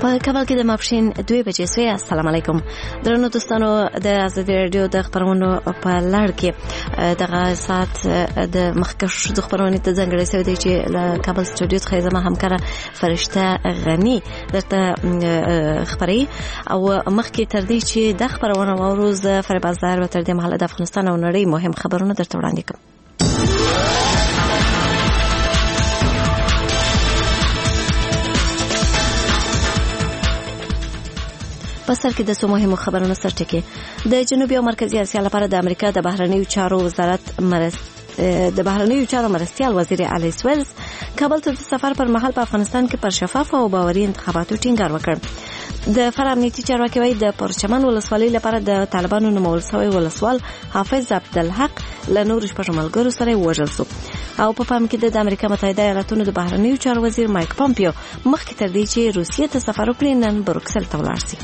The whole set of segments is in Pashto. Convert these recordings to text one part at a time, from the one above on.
په کابل کې د ماپښین 2 بجې سوی. السلام علیکم درنو دوستانو، د ازادي رادیو د خبرونو په لړ کې دغه ساعت د مخکښ د خبرونې ته ځانګړی شوی دی چې له کابل سټوډیو څخه زما همکاره فرشته غنی درته خبري او مخکې تر دې چې د خبرونو وروز فربازدار و تر دې مهاله د افغانستان او نړۍ مهم خبرونه درته وړاندې کوم. په سر کې د څو مهمو خبرونو سرټکی. د جنوبي او مرکزي اسیا لپاره د امریکا د بهرنیو چارو وزارت د بهرنیو چارو مرستیال وزیر الیس ویلز کابل ته د سفر پر مهال په افغانستان کې پر شفاف او باوري انتخاباتو ټینګار وکړ. د فرع امنیتي چارواکي وایي د پرچمن ولسوالۍ لپاره د طالبانو نومول شوی ولسوال حافظ عبدالحق له نورو شپږ ملګرو سره وژل شو. او په پام کې د امریکا متحده ایالاتونو د بهرنیو چارو وزیر مایک پامپیو مخکې تر دې چې روسیې ته سفر وکړي نن بروکسل ته ولاړ شي.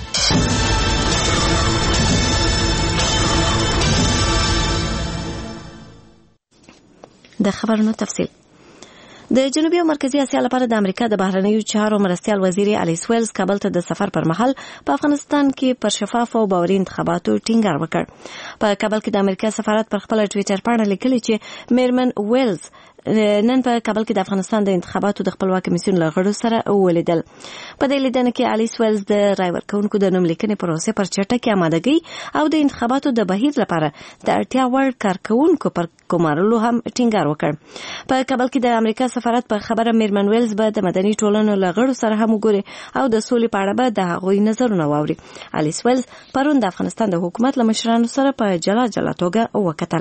د خبرونو تفصیل. د جنوبي او مرکزي اسیا لپاره د امریکا د بهرنیو چارو مرستیال وزیر الیس ویلز کابل ته د سفر پر مهال په افغانستان کې پر شفاف او باوري انتخاباتو ټینګار وکړ. په کابل کې د امریکا سفارت پر خپل ټویټر باندې لیکلي چې میرمن ویلز نن په کابل کې د افغانستان د انتخاباتو د خپلواک کمیسیون له غړو سره ولیدل. په دې لیدنه کې الیس ویلز د رای ورکونکو د نوم لیکنې پروسې پر چټکه آمادګي او د انتخاباتو د بهیر لپاره د اړتیا وړ کارکونکو پر کومارلو هم ټینګار وکړ. په کابل کې د امریکا سفارت په خبره میرمن ویلز به د مدني ټولنو له غړو سره هم وګوري او د سولې په اړه به د هغوی نظرونه واوري. الیس ویلز پرون د افغانستان د حکومت له مشرانو سره په جلا جلا توګه وکتل.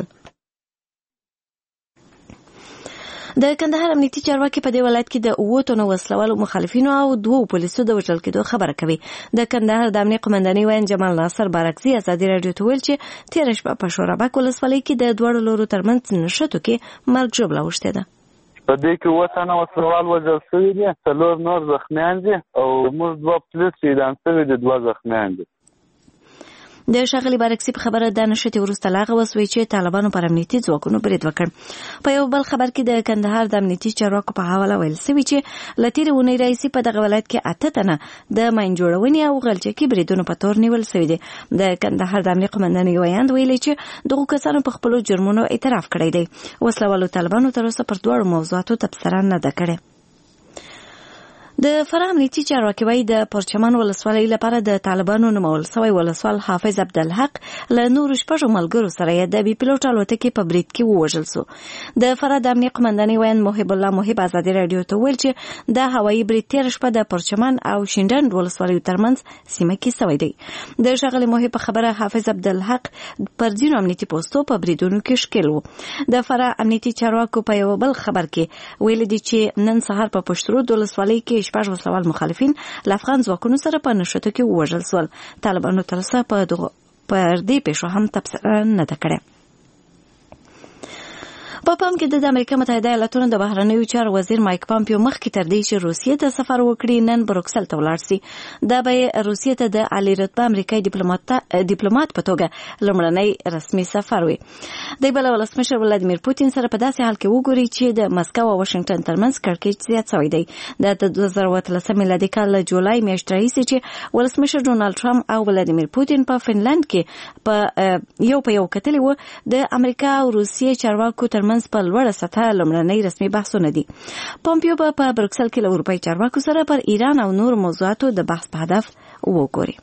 د کندهار امنیتي چارواکي په دې ولایت کې د 9 تنو وسلوالو مخالفینو او 2 پولیسو د وژل کېدو خبره کوي. د کندهار د امنیت قومندانۍ وین جمال ناصر بارکزي ازادي رادیو ته ویل چې تیر شپه په شورابک ولسوالۍ کې د دوړو لورو ترمنځ نښتو کې مرګ ژوبله اوښتې ده. په دې کې 9 تنه وسلوال وژل شوي دي، 4 نور زخمیان دي او موږ 2 پولیس اعدام شوي دي، 2 زخمیان دي. د ښاغلي بارکزي په خبره د نښتې وروسته لاغه وسوي چې طالبانو پر امنیتي ځواکونو برید وکړ. په یو بل خبر کې د کندهار د امنیتي چارواکو په حواله ویل شوي چې له تېرې اونۍ راهیسې په دغه ولایت کې 8 تنه د ماین جوړونې او غلچکي بریدونو په تور نیول شوي دي. د کندهار د امنیت قومندانۍ ویاند ویلي چې دغو کسانو په خپلو جرمونو اعتراف کړی دی. وسلوالو طالبانو تر اوسه پر دواړو موضوعاتو تبصره نه ده کړې. د فرع امنیتي چارواکي وایي د پرچمن ولسوالۍ لپاره د طالبانو نومول شوی ولسوال حافظ عبدالحق له نورو شپږو ملګرو سره یې د بي پیلوټ الوتکې په برید کې ووژل شو. د فرع د امنیت قومندانۍ ویاند محب الله محب ازادي رادیو ته ویل چې د هوایي برید تېره شپه د پرچمن او شینډنډ ولسوالیو ترمنځ سیمه کې شوی دی. د ښاغلي محب په خبره حافظ عبدالحق پر ځینو امنیتي پوستو په بریدونو کې ښکېل و. د فرع امنیتي چارواکو په یو بل خبر کې ویل دي چې نن سهار په پشترود ولسوالۍ کې 6 وسلوال مخالفین له افغان ځواکونو سره په نښتو کې ووژل شول. طالبانو تر اوسه پر دې پیښو هم تبصره نه ده کړې. په پام کې د امریکا متحده ایالاتونو د بهرنیو چارو وزیر مایک پامپیو مخکې تر دې چې روسیې ته سفر وکړي نن بروکسل ته ولاړ شي. دا به روسیې ته د عالی رتبه امریکایي ډیپلوماټ په توګه لومړنی رسمي سفر وي. دی به له ولسمشر ولادیمیر پوتین سره په داسې حال کې وګوري چې د مسکو او واشنګټن ترمنځ کړکېچ زیات شوی دی. د 2013 میلادي کال له جولای میاشتې راهیسې چې ولسمشر ډونالډ ټرمپ او ولادیمیر پوتین په فنلند کې په یو کتلې و د امریکا او روسیې چارواکو ترمنځ په لوړه سطحه لومړنی رسمي بحثونه دي. پامپیو په بروکسل کې له اروپایي چارواکو سره پر ایران او نور موضوعاتو د بحث په هدف وګوري.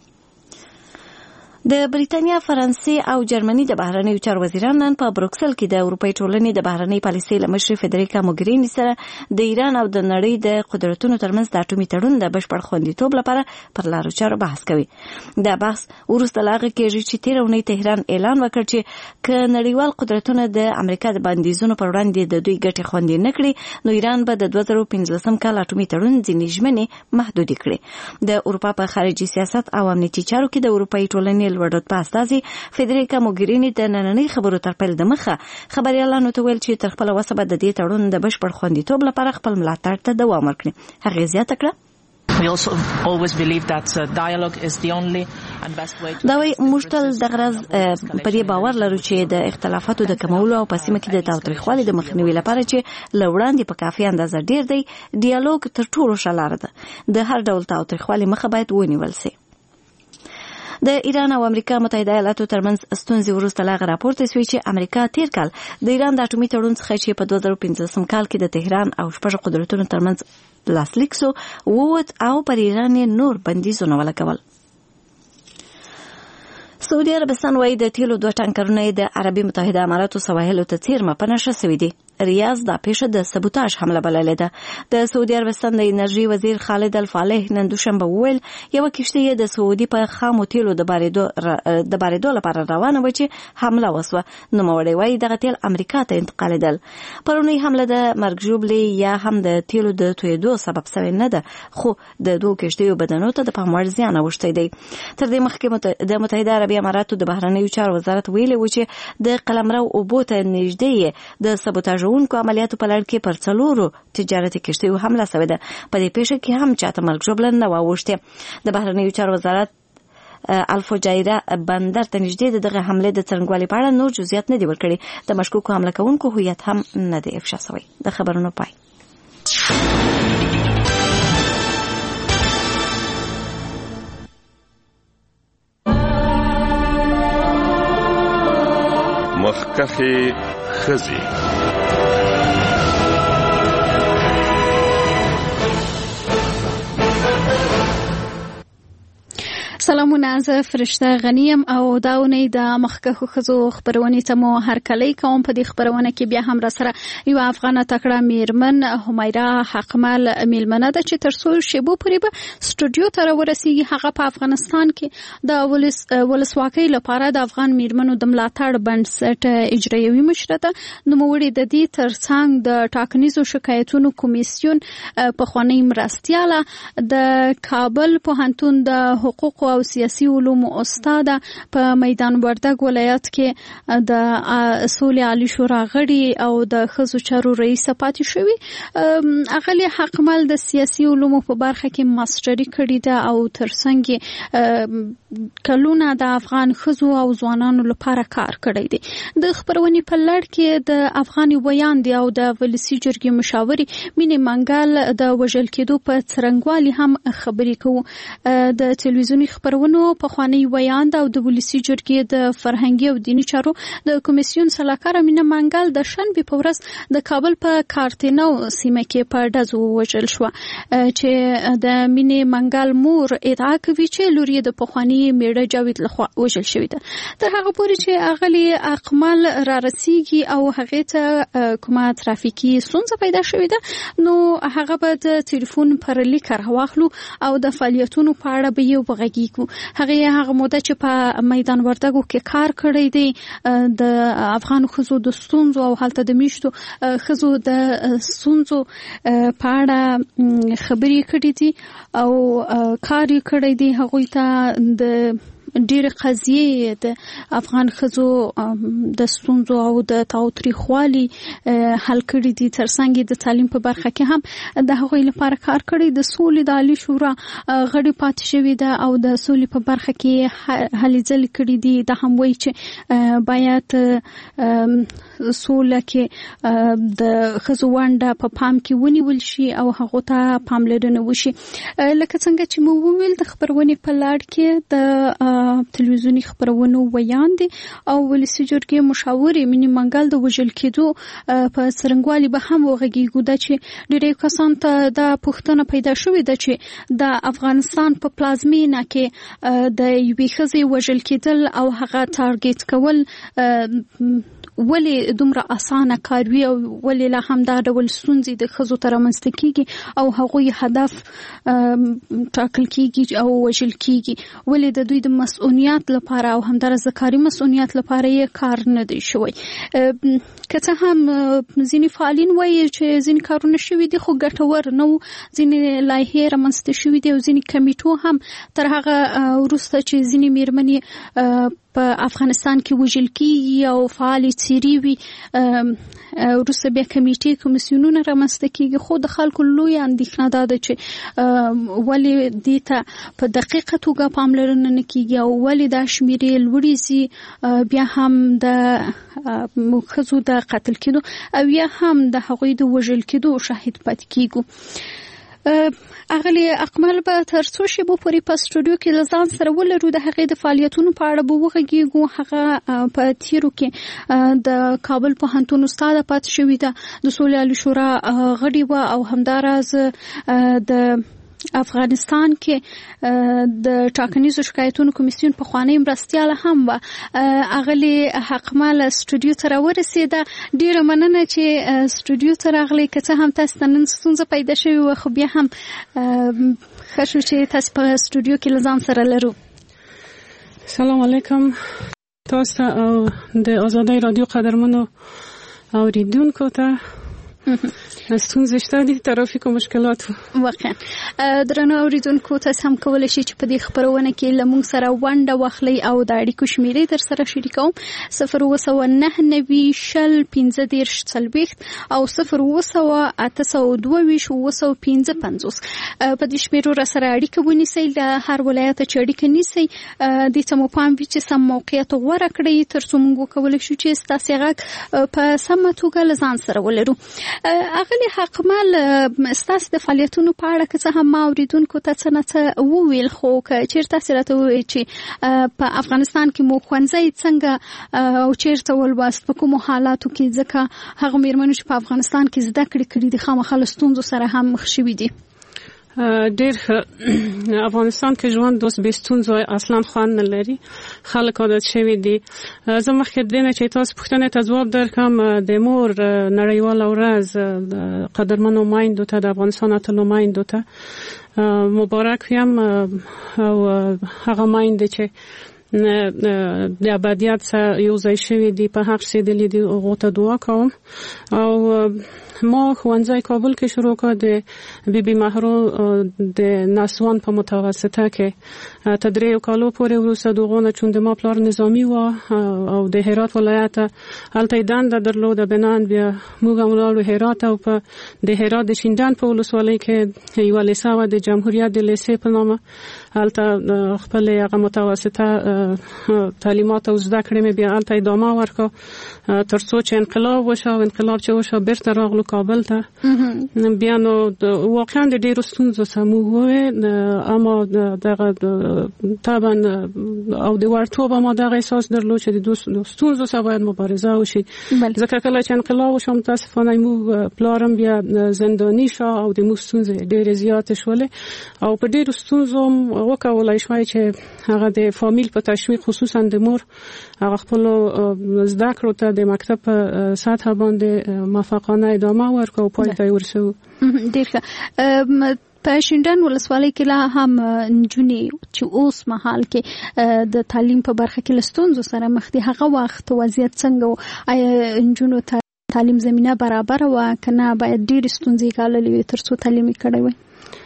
د بریتانیا، فرانسې او جرمني د بهرنیو چارو وزیران نن په بروکسل کې د اروپایي ټولنې د بهرنۍ پالیسۍ له مشرې فدریکا موګریني سره د ایران او د نړۍ د قدرتونو ترمنځ د اټومي تړون د بشپړ خوندیتوب لپاره پر لارو چارو بحث کوي. دا بحث وروسته له هغه کېږي چې تېره اونۍ تهران اعلان وکړ چې که نړیوال قدرتونه د امریکا د بندیزونو پر وړاندې د دوی ګټې خوندي نه کړي نو ایران به د 2015 کال اټومي تړون ځینې ژمنې محدودې کړي. د اروپا په خارجي سیاست او امنیتي چارو کې د اروپایي ټولنې لوړ رتبه استازي فدریکا موګریني د نننۍ خبرو تر پیل د مخه خبريالانو ته ویل چې تر خپل وسه به د دې تړون د بشپړ خوندیتوب لپاره خپل ملاتړ ته دوام ورکړي. هغه زیاته کړه We also always believe that dialogue is the only and best way to دا وی مشتل د غرض پرې باور لرو چې د اختلافاتو د کمولو او په سیمه کې د تاوتریخوالي د مخنیوي لپاره چې لوړاندې په کافي اندازه ډیر دی ډیالوګ تر ټولو ښه لاره ده د هر ډول تاوتریخوالي مخه باید ونیول شي. د ایران او امریکا متحده ایالاتو ترمنځ ستونزې وروسته لا راپورته شوې چې امریکا تیر کال د ایران د اټومي تړون څخه چې په 2015 کال کې د تهران او شپږ قدرتونو ترمنځ لاسلیک شو ووت او پر ایران نور بندیزونه ولګول. سعودي عربستان وايي د تیلو 2 ټانکرونه د عربي متحده اماراتو سواحلو ته څیرمه په نشه شوي دي. ریاض دا پیښه د سبوتاژ حمله بللې ده. د سعودي عربستان د انرژي وزیر خالد الفالح نن دوشنبه وویل یو کشتۍ د سعودي په خامو تیلو د بارېدو لپاره روانه و چې حمله وسوه. نوموړی وايي دغه تیل امریکا ته انتقالېدل. پرونی حمله د مرګ ژوبلې یا هم د تیلو د تویدو سبب شوې نه ده خو د دوه کشتیو بدنونو ته د پام وړ زیان اوښتی دی. تر دې مخکې د متحده عربي اماراتو د بهرنیو چارو وزارت ویلي و چې د قلمرو اوبو ته نږدې د سبوتاژ کو عملیاتو په لړ کې پر 4 تجارتي کشتیو حمله شوې ده. په دې پیښه کې هم چاته مرګ ژوبله نه واوښته. د بهرنیو چارو وزارت الفجایره بندر ته نږدې دغه حمله د څرنګوالي په اړه نور جزئیات نه دي ورکړي. د مشکوکو حمله کوونکو هویت هم نه دی افشا شوی. د خبرونو پای. مخکخي خزي سلامونه، زه فرشته غنیم او داونی د مخکخو خزو خبرونې ته مو هرکلی کوم. په دې خبرونه کې بیا هم را سره یو افغانه تکړه میرمن همیرا حقمل میلمنه ده چې تر څو شیبو پورې به سټوډیو ته راورسیږي. هغه په افغانستان کې د ولسواکۍ لپاره د افغان میرمنو د ملاتړ بنسټ اجرایوي مشره ده. نوموړي د دې ترڅنګ د ټاکنیزو شکایتونو کمیسیون پخوانۍ مرستیاله د کابل پوهنتون د حقوق او سیاسي علومو استاده په میدان وردګ ولایت کې د سولې عالی شورا غړي او د ښځو چارو رئیس پاتې شوی. اغلی حقمل د سیاسي علومو په برخه کې ماستري کړې ده او ترڅنګ کلونه د افغان ښځو او ځوانانو لپاره کار کړی دی. د خبرونې په لړ کې د افغان ویاندې او د ولسي جرګې مشاوري مینې منګل د وژل کېدو په څرنګوالي هم خبرې کوو. د تلویزیوني خبرونو پخوانی ویاند او د ولسي جرګې د فرهنګي او دینی چارو د کمیسیون سلاکار مینه منګل د شنبې په ورځ د کابل په کارتینو سیمه کې په ډزو وژل شو چې د مینې منګل مور ادعا کوي چې لور یې د پخوانی میړه جاوید لخوا وژل شوی ده. تر هغه پورې چې اغلی اقمل را رسیږي او هغه ته کومه ترافیکي ستونزه پیدا شوې ده نو هغه به د ټلیفون پر لیک راواخلو او د فعالیتونو په اړه به یو بغږی کو. هغه موده چې په میدان وردګو کې کار کړی دی د افغان ښځو د ستونزو او هلته د میشتو ښځو د ستونزو په اړه خبرې کړې دي او کار یې کړی دی. هغوی ته د ډېر قضیې د افغان ښځو د ستونزو او د تاوتریخوالي حل کړي دي. ترڅنګ د تعلیم په برخه کې هم د هغوی لپاره کار کړی. د سولې د عالی شورا غړي پاتې شوی ده او د سولې په برخه کې هلې ځلې کړي دي. دا هم وایي چې باید سوله کې د ښځو ونډه په پام کې ونیول شي او هغو ته پاملرنه وشي. لکه څنګه چې مو وویل د خبرونې په لړ کې د تلویزیونی خبرونو ویاندې او ولسي جرګې مشاورې مینې منګل د وژل کېدو په څرنګوالي به هم وغږیږو. ده چې ډېری کسان ته دا پوښتنه پیدا شوې ده چې د افغانستان په پلازمینه کې د یوې ښځې وژل کېدل او هغه ټارګېټ کول ولې دومره اسانه کار وي او ولې لا هم دا ډول ستونزې د ښځو ته رامنځته کېږي او هغوی هدف ټاکل کېږي او وژل کېږي. ولې د دوی د مسؤلیت لپاره او همدارس د کاري مسؤلیت لپاره یې کار نه دی شوی. که څه هم ځینې فعالین وایي چې ځینې کارونه شوي دي خو ګټور نه وو. ځینې لایحې رامنځته شوي دي او ځینې کمیټو هم تر هغه وروسته چې ځینې میرمنې په افغانستان کې وژل کیږي او فعال څیري وي وروسته بیا کمیسیونونه رامنځته کیږي. خو د خلکو لوی اندېښنه دا ده چې ولې دې ته په دقیقه توګه پاملرنه نه کیږي او ولې دا شمیرې لوړې ځي، بیا هم د ښځو د قتل کېدو او یا هم د هغوی د وژل کېدو شاهد پاتې کیږو. اغلی اقمل به تر څو شیبو پورې په سټوډیو کې له ځان سره ولرو، د هغې د فعالیتونو په اړه به وغږیږو. هغه په تیرو کې د کابل پوهنتون استاده پاتې شوې ده، د سولې عالي شورا غړې وه او همداراز د افغانستان کې د ټاکنیزو شکایتونو کمیسیون پخوانی مرستیاله هم وه. اغلی حقمل سټوډیو ته راورسېده، ډیره مننه چې سټوډیو ته راغلی. که څه هم تاسو ته نن ستونزه پیدا شوې وه خو بیا هم ښه شو چې تاسو په سټوډیو کې له ځان سره لرو. سلام علیکم تاسو ته او د آزادۍ رادیو قدرمنو اوریدونکو ته. ستونزې شته دي، ترافیک او مشکلات. واقعا درنو اوریدونکو تاسو هم کولی شئ چې په دې خپرونه کې له موږ سره ونډه واخلئ او د اړیکو شمیرې در سره شریکوم 029901530 او 02822 په دې شمیرو را سره اړیکه ونیسئ. له هر ولایت چې اړیکه نیسئ دې ته مو پام وي چې سم موقعیت غوره کړئ تر څو موږ وکولی شو چې ستاسو غږ په سمه توګه له ځان سره ولرو. اغلی حقمل ستاسو د فعالیتونو په اړه که څه هم ما اوریدونکو ته څه نه څه وویل، خو که چېرته تاسې راته ووایئ چې په افغانستان کې مو ښوونځی څنګه او چېرته ولوست، په کومو حالاتو کې، ځکه هغه مېرمنې چې په افغانستان کې زده کړې کړي دي خامخا له ستونزو سره هم مخ شوي دي. ډېر افغانستان کې ژوند دوس به ستونزو اصلا خوند نه لري، خلک عادت شوي دي. زه مخکې د نه چې تاسو پوښتنې ته ځواب درکړم، د مور نړیواله ورځ قدرمنو میندو ته، د افغانستان اتلو میندو ته مبارک یم او هغه میندې چې د ابدیت سره یو ځای شوي دي په حق رسېدلي دي هغو ته دعا کوم. او ما ښوونځی کابل کې شروع کړ د بیبي مهرو د نسوان په متوسطه کې تر 3 کالو پورې. وروسته د هغو نه چون د ما پلار نظامي و او د هرات ولایت هلته یې دنده درلوده، بنان بیا موږ هم ولاړو هرات او په د هرات د شینډان په ولسوالۍ کې یوه لیسه وه د جمهوریت د لیسې په نامه. هلته خپل هغه متوسطه تعلیمات او زده کړې مې بیا هلته ادامه ورکړه تر څو چې انقلاب وشو. انقلاب چې وشو بیرته راغلو کابل ته. بیا نو واقعا د ډېرو ستونزو سره موږ وې، اما دغه طبعا او د وړتوب ما دغه احساس درلود چې د ستونزو سره باید مبارزه وشي. ځکه کله چې انقلاب وشو متاسفانه موږ پلارم بیا زنداني شو او د موږ ستونزې ډېرې زیاتې شولې او په ډېرو ستونزو وکولای شوای چې هغه د فامیل په تشویق خصوصا د مور هغه خپل زده کړو ته د مکتب په سطح باندې موفقانه ادامه ورکړو او پای ته یې ورسو. ډېر ښه. په شینډان ولسوالۍ کې لا هم نجونې چې اوس مهال کې د تعلیم په برخه کې له ستونزو سره مخ دي، هغه وخت وضعیت څنګه و؟ آیا نجونو ته تعلیم زمینه برابره وه که نه باید ډېرې ستونزې ګاللې وي تر څو تعلیم یې کړی وی؟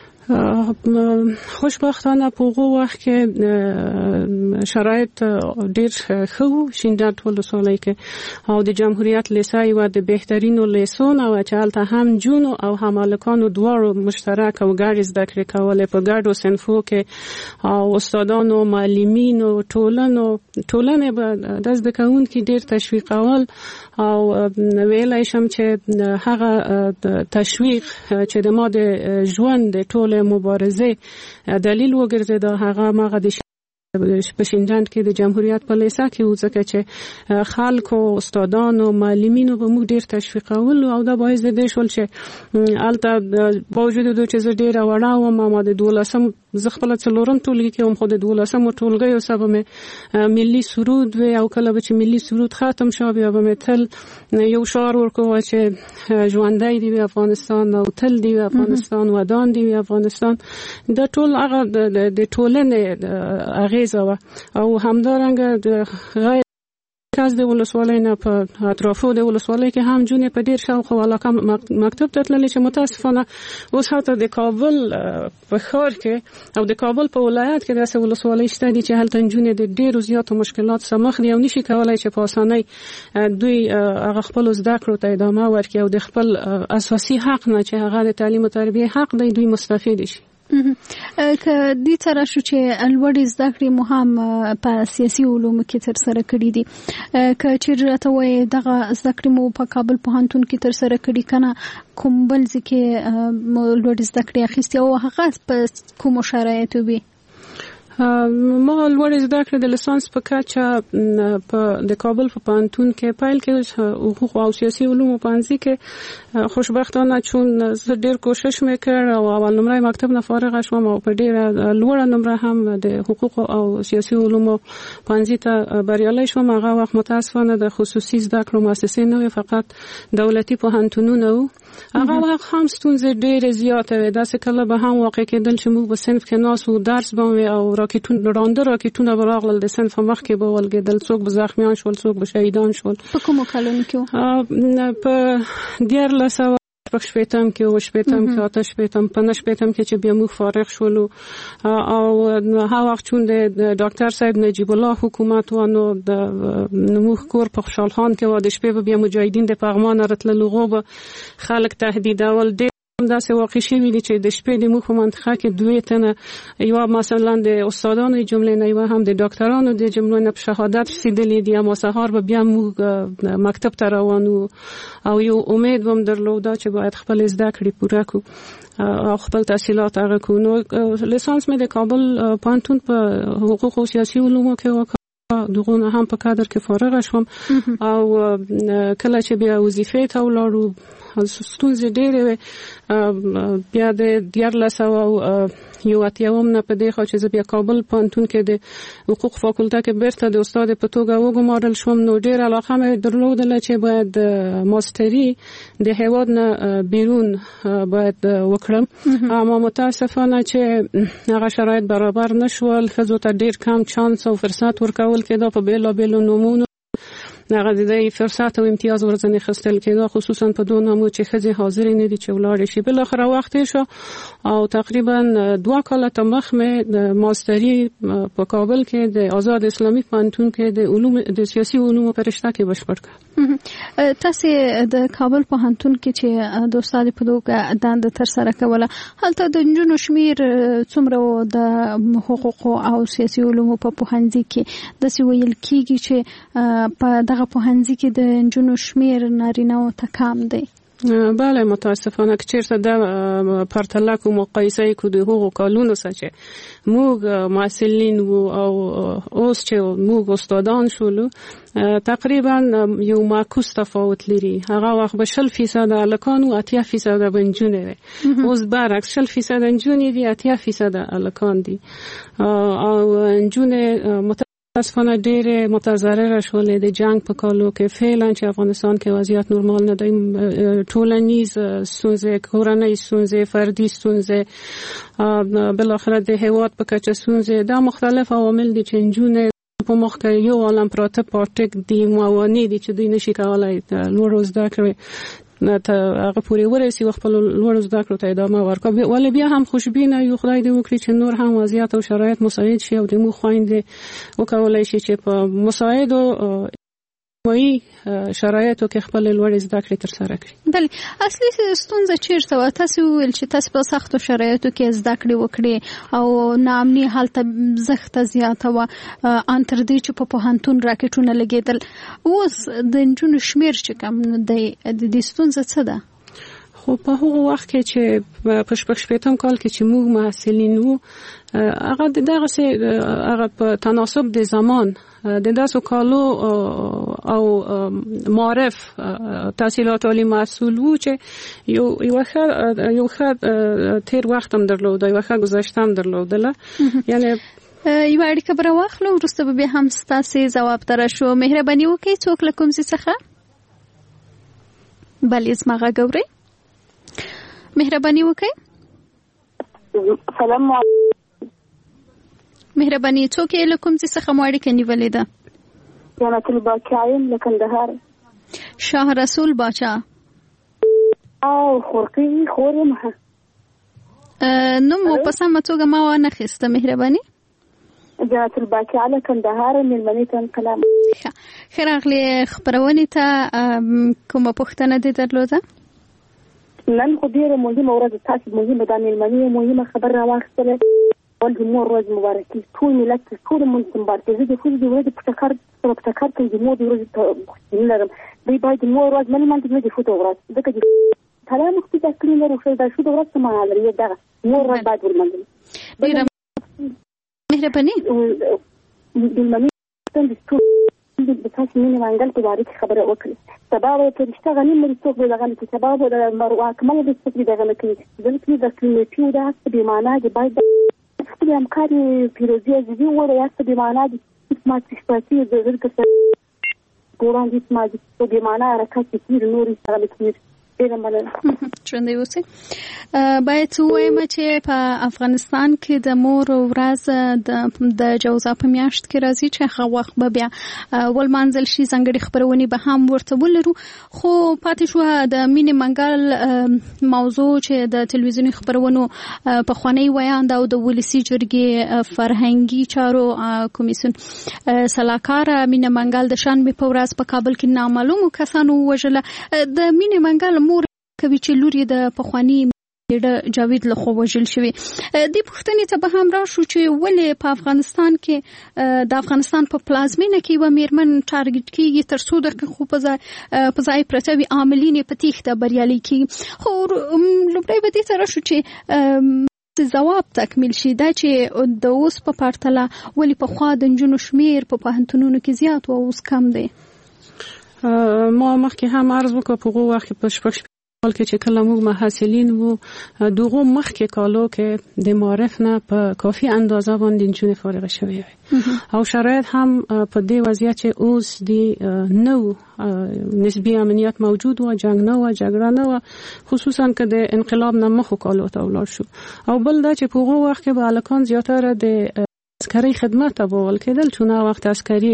خوشبختانه په هغه وخت کې شرایط ډېر ښه وو شینډان ولسوالۍ کې او د جمهوریت لیسه یوه د بهترینو لیسو نه وه چې هلته هم جونو او هم هلکانو دواړو مشترک او ګډې زده کړې کولې په ګډو صنفو کې او استادانو، معلمینو، ټولنې به د زده کوونکي ډېر تشویقول او ویلای شم چې هغه تشویق چې د ما د ژوند د ټول مبارزه دلیل وګرځیده هغه ماغه د په شینډان کې د جمهوریت په لیسه کې و، ځکه چې خلکو، استادانو، معلمینو به موږ ډېر تشویقول او دا باعث د دې شول چې هلته باوجود د چې زه ډېره وړه وم ما د 12 زه خپله 4 ټولګي کې وم خو د 12 ټولګیو څخه به مې ملي سرود وی او کله به چې ملي سرود ختم شو بیا به مې تل یو شعار ورکوه چې ژوندی دی افغانستان او تل دی افغانستان ودان دی افغانستان. دا ټول هغه د ټولنې اغیزه وه او همدارنګه د غیر کاز د ولسوالۍ نه په اطرافو د ولسوالۍ کې هم جونې په ډیر شوق او علاقه مکتب ته تللې چې متاسفانه اوس هلته د کابل په ښار کې او د کابل په ولایت کې داسې ولسوالۍ شته دي چې هلته جونې د ډیرو زیاتو مشکلات سره مخ دي او نشي کولای چې په اسانۍ دوی هغه خپل زده کړو ته ادامه ورکړي او د خپل اساسي حق نه چې هغه د تعلیم او تربیه حق دی دوی مستفید شي. که دې سره شو چې لوړې زده کړې مو هم په سیاسي علومو کې تر سره کړې دي که چیرې راته وایې دغه زده کړې مو په کابل پوهنتون کې تر سره کړي کنه کوم بل ځای کې لوړې زده کړې اخیستې او هغه په کومو شرایطو وي؟ ما لوړې زده کړې د لیسانس په کچه په د کابل په پوهنتون کې پیل کې حقوق او سیاسي علومو پوهنځي کې خوشبختانه چون زه ډېر کوشش وکړ او اول نمره مکتب نه فارغ شوم او په ډېره لوړه نمره هم د حقوق او سیاسي علومو پوهنځي ته بریالۍ شوم. هغه وخت متاسفانه د خصوصي زده کړو مؤسسې نه وې، فقط دولتي پوهنتونونه وو. هغه وخت هم ستونزې ډېرې زیاتې وې، داسې کله به هم واقع کېدل چې موږ په صنف کې ناست وو درس به وي او راکټونه به راغلل د صنف مخ کې به ولګېدل، څوک به زخمیان شول څوک به شهیدان شول. په کومو کلونو کې په 1900 شپېتم کې او شپېتم کې اته شپېتم په 9 شپېتم کې چې بیا موږ فارغ شولو او هغه وخت چون د ډاکټر صاحب نجیب الله حکومت و نو د موږ کور په خوشحال خان کې و د شپې به بیا مجاهدین د پغمان راتللو غو خلک تهدیدول. داسې واقع شوي دي چې د شپې د موږ په منطقه کې دوه تنه یو مثلا د استادانو جملې نه یو هم د ډاکټرانو د جملو نه په شهادت رسیدلي دي. اما سهار به بیا موږ مکتب ته روانو او یو امید هم درلوده چې باید خپل زده کړې پوره کړو او خپل تحصیلات هغه کړو. نو لیسانس مې د کابل پوهنتون په حقوق او سیاسي علومو کې وکړ، دغه هم په کادر کې فارغ شوم او کله چې بیا وظیفې ته ولاړو ستونزې ډېرې وې. بیا د 1981 نه په دې خوا چې زه بیا کابل پوهنتون کې د حقوق فاکولته کې بیرته د استاد په توګه وګمارل شوم. نو ډېر علاقه مې درلودله چې باید ماستري د هیواد نه بیرون باید وکړم، اما متاسفانه چې هغه شرایط برابر نشول. ښځو ته ډېر کم چانس او فرصت ورکول کېده په بېلابېلو نومونو. هغه د فرصت او امتیاز ورځنې خستل کېده، خصوصا په دوه نامو چې ښځې حاضرې نه دي چې ولاړې شي. بالاخره وخت شو او تقریبا 2 کاله ته مخ مې د ماستري په کابل کې د آزاد اسلامي پوهنتون کې د علوم د سیاسي علومو په رشته کې بشپړ کړ. تاسو د کابل پوهنتون کې چې د استاد په توګه دنده تر سره کوله، هلته د نجونو شمیر څومره د حقوق او سیاسي علومو په پوهنځي کې د څه ویل کېږي چې په دغه پوهنځي کې د نجونو شمیر نارینه او ته کم دی؟ بله متاسفانه که چیرته د پرتله کو مقایسه کو د هغو کالونو سره چې موږ محصلین وو او اوس چې موږ استادان شولو تقریبا یو معکوس تفاوت لري. هغه وخت به 60% الکان او 80% بنجونه وي، اوس برعکس 60% انجونې دي 80% الکان دي او انجونه متاسفانه ډېر متضرره شولې د جنگ په کالو کې. فعلا چې افغانستان کې وضعیت نورمال نه دی، ټولنیز ستونزې، کورنۍ ستونزې، فردي ستونزې، بالاخره د هیواد په کچه ستونزې، دا مختلف عوامل دي چې نجونې په مخ کې یو عالم پراته پارټک دي، موانع دي چې دوی نشي کولای لوړ زده کړي ته هغه پورې ورسي خپل لوړ زده کړو ته ادامه ورکړي. ولې بیا هم خوشبینه یو خدای دې وکړي چې نور هم وضعیت او شرایط مساعد شي او د مو خويندې وکولای شي چې په مساعد او شرایطو کې خپل لوړ زده کړې تر سره کړي. بله اصلي ستونزه چیرته و؟ تاسو ویل چې تاسو په سختو شرایطو کې زده کړې وکړې او ناامني حالت زخته زیاته و ان تر دې چې په پوهنتون راکټونه لګېدل. اوس د نجونو شمیر چې کم دی، د دې ستونزه څه ده؟ خو په هغه وخت کې چې په شپږم کال کې چې موږ محصلین وو هغه دغه په تناسب د زمان د داسو کالو او معرف تحصیلات عالی مسئول وو چې یو ښه تیر وخت هم درلود، یو ښه گذشته هم درلودله. یعنی یو اړیکه بر واخلو وروسته به هم ستاسو ځواب تر شو. مهرباني وکړئ څوک له کوم ځای څخه؟ بل اسمه غوړي مهرباني وکړئ. سلام مهرباني څوک له کوم ځای څخه مو اړیکه نیولې ده؟ جنت الباچایم له کندهار. شاه رسول باچا او خورقي خورم. نو مو په سمه توګه ما ونه خسته مهرباني. جنت الباچا له کندهار ملمنې ته انقلاب. خراغلی خبرونه ته کومه پوښتنه دې درلوده؟ نن خو ډیره مهمه ورځ تاسو مهمه د ملمنې مهمه خبر راوښتله. ول مور ورځ مبارکي ټول ملت ټول مسلمان باندې د خپل ورځ په تکرار کې د مور ورځ ته لرم. دوی باید مور ورځ ملمنې د فوټو ورځ دغه کله مخکې د کلین ورو د شو د ورځ ته ما لري دغه مور ورځ باید ورمنځل. ډیره مهرباني د ملمنې د تاسو مینه منګل په اړه خبره وکړي. سبب ته رښتا غنی مې څوک به دغه چې سبب د مروا کمل د څه دغه نه کوي. ځکه د کلینیټي د هڅه به معنا د باید د همکاري پیروزي ازدي وره یا څه به معنا د اسمات صفاتي د ذکر ګوران د اسمات په معنا حرکت کیږي نوري سره کیږي. ژوندی اوسئ. باید ووایم چې په افغانستان کې د مور ورځ د جوزا په میاشت کې راځي چې هغه وخت به بیا ولمانځل شي. ځانګړي خبرونه به هم ورته ولرو. خو پاتې شو د مینې منګل موضوع چې د تلویزیوني خبرونو پخوانی ویاند او د ولسي جرګې فرهنګي چارو کمیسیون سلاکار مینې منګل د شنبې په ورځ په کابل کې نامعلومو کسانو وژله. د مینې منګل مور کوي چې لور یې د پخوانی جاوید له خوا وژل شوی. دې پوښتنې ته به هم راشو چې ولې په افغانستان کې د افغانستان په پلازمینه کې یوه میرمن ټارګټ کېږي تر څو دقیقو په ځای پرته وي عاملین یې په تیښته بریالي کېږي. خو لومړی به دې ته راشو چې ځواب تکمیل شي دا چې د اوس په پرتله ولې پخوا د نجونو شمیر په پوهنتونونو کې زیات و اوس کم دی. ما مخکې هم عرض وکړ په هغه وخت کې په شپږ کې چې کله موږ محصلین وو دغه مخکې کالو کې د معرف نه په کافي اندازه باندې نجونې فارغ شوې وي او شرایط هم په دې وضعیت چې اوس دی نو نسبی امنیت موجود و، جنگ نه و، جګړه نه و، خصوصا که د انقلاب نه مخکې کالو ته ولاړ شو. او بل دا چې په هغه وخت کې به هلکان زیاتره د عسکري خدمت ته بوول کېدل چون وخت عسکري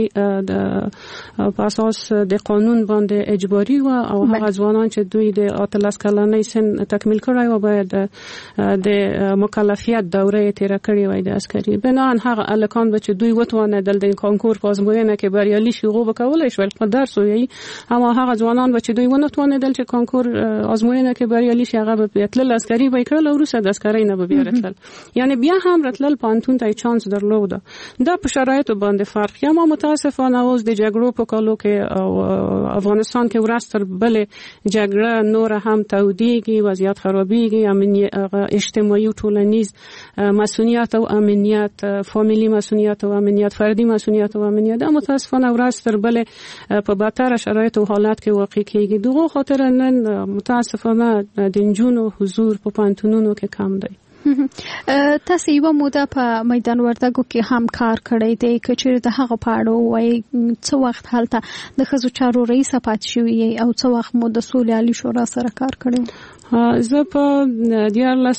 په اساس د قانون باندې اجباري و او هغه ځوانان چې دوی د 18 کلنۍ سن تکمیل کړی و باید د مکلفیت دوره تیر کړی وای د عسکري. بنان هغه الکان به چې دوی وتوانېدل د کانکور په ازموینه کې بریالي شي غو وکولای شول په درس وي، اما هغه ځوانان به چې دوی ونه توانېدل چې کانکور ازموینه کې بریالي شي هغه به تل عسکري به کړل او وروسته د عسکري نه به بیرتل. یعنی بیا هم راتلل پانتون ته چانس درلود. دا په شرایطو باندې فرق یا ما متاسفانه اوس د جګړو په کالو کې او افغانستان کې ورستر بل جګړه نور هم تودیږي، وضعیت خرابېږي، اجتماعي او ټولنیز مسؤلیت او امنیت، فامیلی مسؤلیت او امنیت، فردي مسؤلیت او امنیت دا متاسفانه ورستر بل په بدتر شرایط او حالات کې واقع کیږي. دغه خاطر نن متاسفانه د نجونو حضور په پانتونونو کې کم دی. تاسو یو موده په میدان وردګو کې هم کار کړی دی که چیرې د هغه په اړه وایي څه وخت هلته د ښځو چارو رئیس پاتې شوی او څه وخت مو د سولې عالي شورا سره کار کړی؟ زه په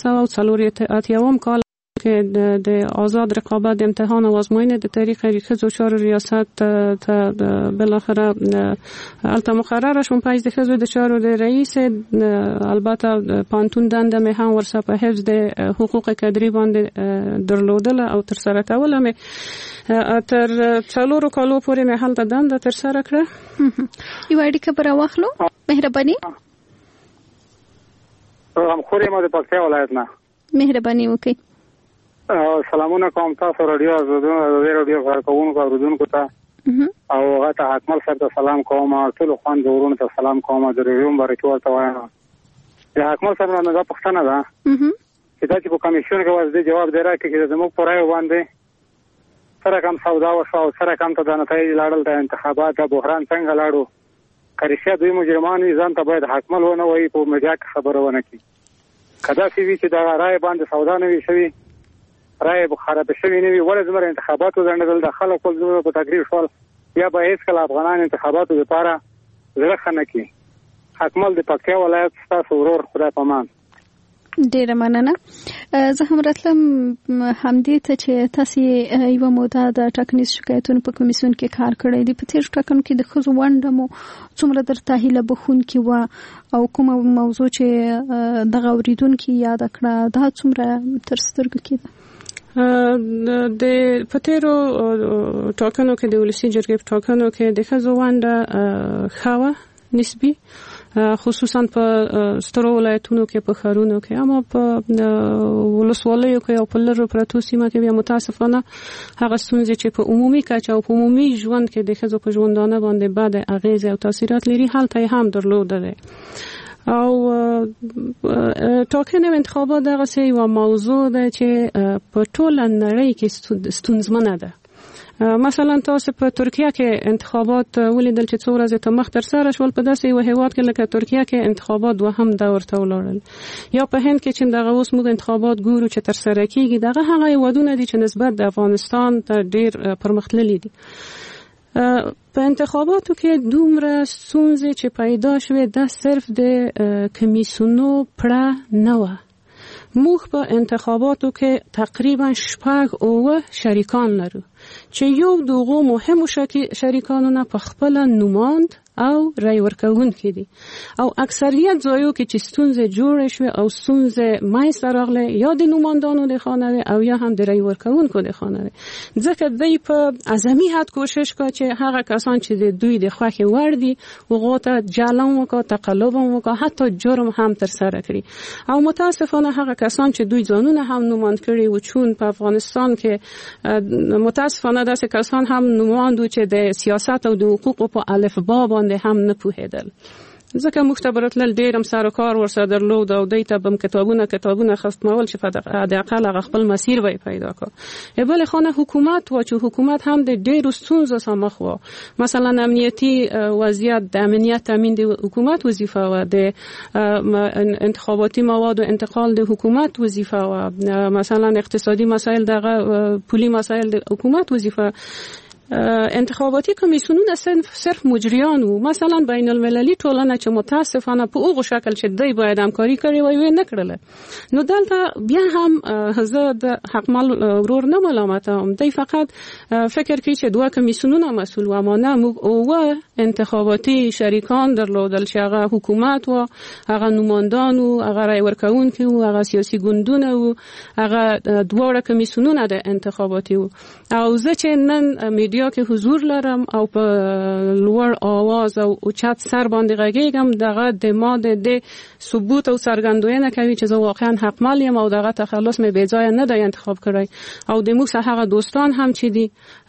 1984 کال کې د آزاد رقابت د امتحان او ازموینې د طریق ښځو چارو ریاست ته بالاخره البته مقرره شوم پای د ښځو د چارو د رئیس. البته پانتون دنده مې هم ورسره په حفظ د حقوق کدري باندې درلودله او تر سره کوله مې تر 4 کالو پورې مې هلته دنده تر سره کړه. یو اړیکه پر واخلو مهرباني. هم خوري ما د پکتیا ولایت نه مهرباني وکړئ. سلامونه کوم تاسو رادیو رادیو کارکونکو اوریدونکو ته او هغه ته اکمل سره سلام کوم او ټول خوان ورونو ته سلام کوم د ریوم برکت ورته وایم. د اکمل سره نه دا پښتنه ده چې دا چې په کمیشن کې وځي جواب دی راکړي چې زموږ پرای باندې سره کم سودا وشو او سره کم ته د نتایج لاړل د انتخابات د بحران څنګه لاړو کریشه دوی مجرمان ځان ته باید حکمل ونه وي په میډیا کې خبره ونه کړي. کدا سی وی چې دا رائے باندې سودا نه وي شوی رائے خراب شوی نه وي ولې زموږ انتخاباتو ځنډل د خلکو زموږ په تقریر شول یا به هیڅ کله افغانان انتخاباتو لپاره زړه خنه کوي. حکمل د پکتیا ولایت تاسو ورور خدای پامان. ډیره مننه. زه هم راتلم همدې ته چې تاسو یو موده د ټاکنیز شکایتونو په کمیسیون کې کار کړی دی. په تیر ټاکنو کې د ښځو ونډه مو څومره درته هیله بخښونکې وه او کومه موضوع چې دغه اوریدونکي یاد کړه دا څومره تر سترګو کېده؟ د پتیرو ټاکنو کې د ولسی جرګې په ټاکنو کې د ښځو ونډه ښه وه نسبي، خصوصا په سترو ولایتونو کې په ښارونو کې، اما په ولسوالیو کې او په لرو پرتو سیمه کې بیا متاسفانه هغه ستونزې چې په عمومي کچه او په عمومي ژوند کې د ښځو په ژوندانه باندې بد اغیزې او تاثیرات لري هلته هم درلوده دی. او ټاکنې انتخابات دغه څه یو موضوع ده چې په ټوله نړۍ کې ستونزمنه ده. مثلا تاسو په ترکیه کې انتخابات ولیدل چې څو ورځې ته مخ تر سره شول، په داسې یو هیواد کې لکه ترکیه کې انتخابات دوهم دور ته ولاړل. یا په هند کې چې دغه اوس موږ انتخابات ګورو چې تر سره کیږي، دغه هغه هیوادونه دي چې نسبت د افغانستان ته ډیر پرمختللي دي. په انتخاباتو کې دومره ستونزې چې پیدا شوې دا صرف د کمیسیونو پړه نه وه. موږ په انتخاباتو کې تقریبا 6 شریکان لرو چې یو دغه مهمو شریکانو نه په خپل نوماند او رای ورکوونکي دي، او اکثریت ځایو کې چې ستونزې جوړې شوې او ستونزې منځته راغلې یا د نوماندانو د خانه او یا هم د رای ورکوونکو د خانه، ځکه دوی په اعظمي حد کوشش کوي چې هغه کسان چې د دوی د خوښې وړ دي هغه ته جلن وکړي، تقلب وکړي، حتی جرم هم تر سره کړي. او متاسفانه هغه کسان چې دوی ځانونه هم نوماند کړي و، چون په افغانستان کې متاسفانه داسې کسان هم نوماند و چې د سیاست او د حقوقو په الفبا باندې هم نه پوهیدل. ځکه مختبرات لل ډیرم سره کار ورسره درلود او دوی ته بم کتابونه ختمول چې په حداقل هغه خپل مسیر وای پیدا کړ. بل خانه حکومت و چې حکومت هم د ډیرو ستونزو سره مخ و. مثلا امنیتی وضعیت د امنیت تامین د حکومت وظیفه و، د انتخاباتي مواد او انتقال د حکومت وظیفه و، مثلا اقتصادي مسائل دغه پولی مسائل د حکومت وظیفه. انتخاباتی کمیسیونونه صرف مجریان وو، مثلا بین المللي ټولنه چې متاسفانه په اوغه شکل چې دوی باید همکاري کړي وای نه کړله. نو دلته بیا هم زه د حقمل ورور نه ملامتوم، دوی فقط فکر کوي چې دوه کمیسیونونه مسؤل و، اما نه، موږ اوه انتخاباتي شریکان درلودل چې هغه حکومت و، هغه نوماندان و، هغه رای ورکوونکي و، هغه سیاسي ګوندونه و، هغه دواړه کمیسیونونه د انتخاباتي و. او زه چې نن میډیا کې حضور لرم او په لوړ आवाज او اوچت سر باندې غږیږم، دغه د ما د ثبوت او څرګندونه کوي چې زه واقعا حقمل یم او دغه تخلص مې بې ځای نه دی انتخاب کړی. او د موږ هغه دوستان هم چې دي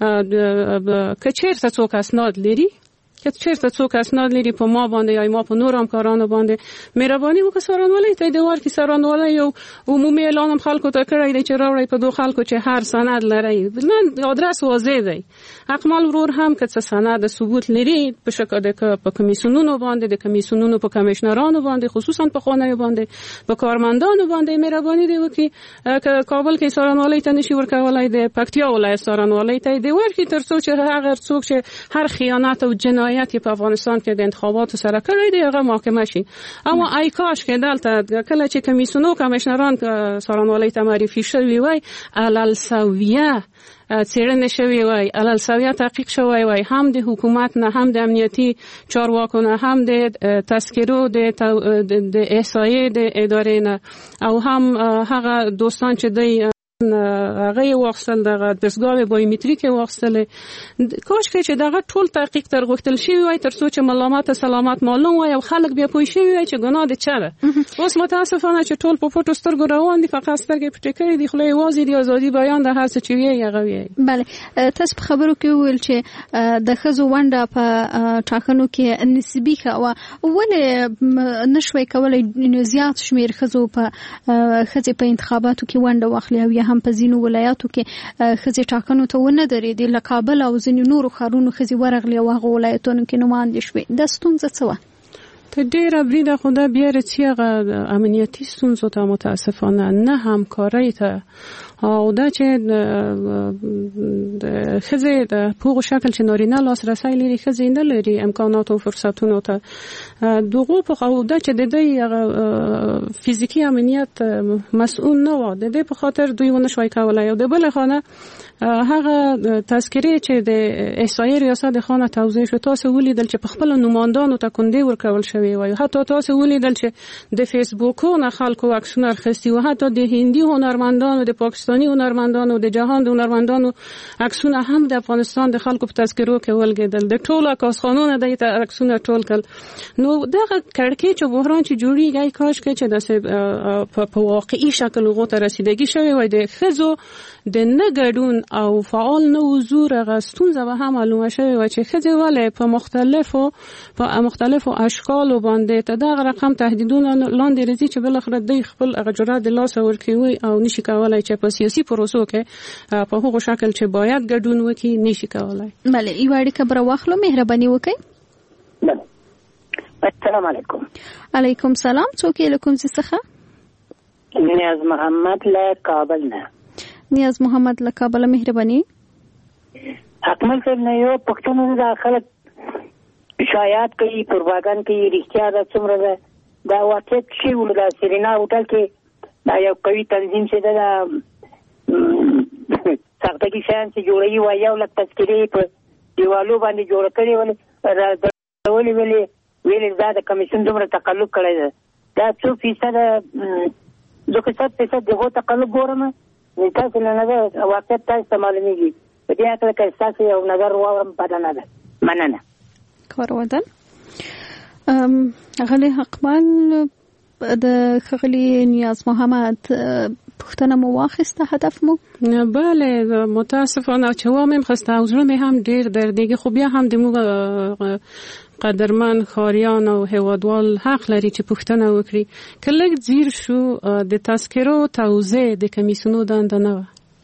که چیرته څوک اسناد لري، که چیرته څوک اسناد لري په ما باندې یا ما په نور همکارانو باندې، مهرباني وکړئ سرانوالۍ ته د ورکې سرانوالۍ یو عمومي اعلان هم خلکو ته کړی دی چې راوړئ په دوه خلکو چې هر سند لري. نن آدرس واضح دی. حقمل ورور هم که څه سند ثبوت لري په شکل د په کمیسیونونو باندې، د کمیسیونونو په کمشنرانو باندې، خصوصا په خانه باندې، په کارمندانو باندې مهرباني دی وکړي. که کابل کې سرانوالۍ ته نشي ورکولای، د پکتیا ولایت سرانوالۍ ته دی ورکړي، ترڅو چې هغه څوک چې هر خیانت او جنایت په افغانستان کې د انتخاباتو سره کړی دی هغه محاکمه شي. اما ای کاش کې دلته کله چې کمیسیونو کمشنران سرانوالۍ ته معرفي شوي وای، علالسویه څېړنه شوی وای، علالسویه تحقیق شوی وای، هم د حکومت نه، هم د امنیتي چارواکو نه، هم د تذکرو د احصایې د ادارې نه، او هم هغه دوستان چې دی هغه واخصل دغه دستګاه بایومتریک واخصل. کاش کې چې دغه ټول تحقیق تر غوښتل شي وای ترڅو چې ملامت سلامت معلوم وای او خلک بیا پوه شي وای چې ګناه دي چره. اوس متاسفانه چې ټول په پټو سترګو روان دي، فقط سترګې پټې کړې دي، خو یوازې د ازادي بیان د هر څه چې وی هغه وی. بله، تاسو په خبرو کې ویل چې د ښځو ونډه په ټاکنو کې نسبي ښه وه، ولې نشوي کولای زیات شمېر ښځو په انتخاباتو کې ونډه واخلي او یا هم په ځینو ولایاتو کې ښځې ټاکنو ته ونه درېدې، له کابل او ځینو نورو ښارونو ښځې ورغلې او هغه ولایتونو کې نوماندې شوې، دا ستونزه څه وه؟ ته ډیره بریده خو دا بیا رسي هغه امنیتي ستونزو ته متاسفانه، نه همکارۍ ته، او دا چې خزه د پوغ شکل چې نارینه لاسرسي لري خزه نه لري امکانات او فرصتونو ته دغه په خو دا چې د دې فزیکی امنیت مسؤل نه و د دې په خاطر دوی ونه شوي کولای او د بل خانه هغه تذکره چې د احصایې ریاست د خانه توضیح شو تاسو ولیدل چې په خپل نمائندانو ته کندې ورکول شوی و حتی تاسو ولیدل چې د فیسبوکونو خلکو عکسونه اخیستي و حتی د هندي هنرمندانو د پاکستاني هنرمندانو د جهان د هنرمندانو عکسونه هم د افغانستان د خلکو په تذکرو کې ولګیدل د ټولو کاسخانونو د عکسونه ټول کړ نو دغه کړکېچ او بحران چې جوړیږي کاش کې چې د په واقعي شکل وغوته رسیدګي شوی وای د خزو د نګډون او فعال نو حضور غستونزه به هم معلومه شوی و چې خزه ولې په مختلفو اشکال باندې ته دا رقم تهدیدونه لاندې راځي چې بل اخر د خپل اجرات د لاس ورکوي او نشي کولای چې په سیاسي پروسو کې په هغه شکل چې باید ګډون وکړي نشي کولای. بله ایواړي خبره واخلو مهرباني وکړئ. بله السلام علیکم. علیکم سلام. څوک یې له کوم ځای څخه؟ نیاز محمد له کابل نه. نیاز محمد له کابل مهرباني. حکمل صاحب نه یو پښتون د خلک شایعات کوي پروپاګاندا کوي رښتیا ده څومره ده دا واقعیت شی ولدا سرینا هوټل کې دا یو قوي تنظیم چې دا سختګي شان چې جوړي و یو لک تذکری په دیوالو باندې جوړ کړي ولې دا د کمیشن دومره تقلب کړی ده دا 2% ځکه 7% دغه تقلب ګورم تاسو نه ده واقعیت تاسو معلومیږي په دې اړه کې تاسو یو نظر واورم پدانه ده مننه کاروادن غلی حقمل د خغلی نیاز محمد پښتنه مو واخسته هدف مو بله متاسفانه چې وامم خسته او زړه مې هم ډیر دردیږي خو بیا هم د مو قدرمن خاریان او هوادوال حق لري چې پښتنه وکړي کله زیر شو د تذکرو توزیع د کمیسیونو دنده نه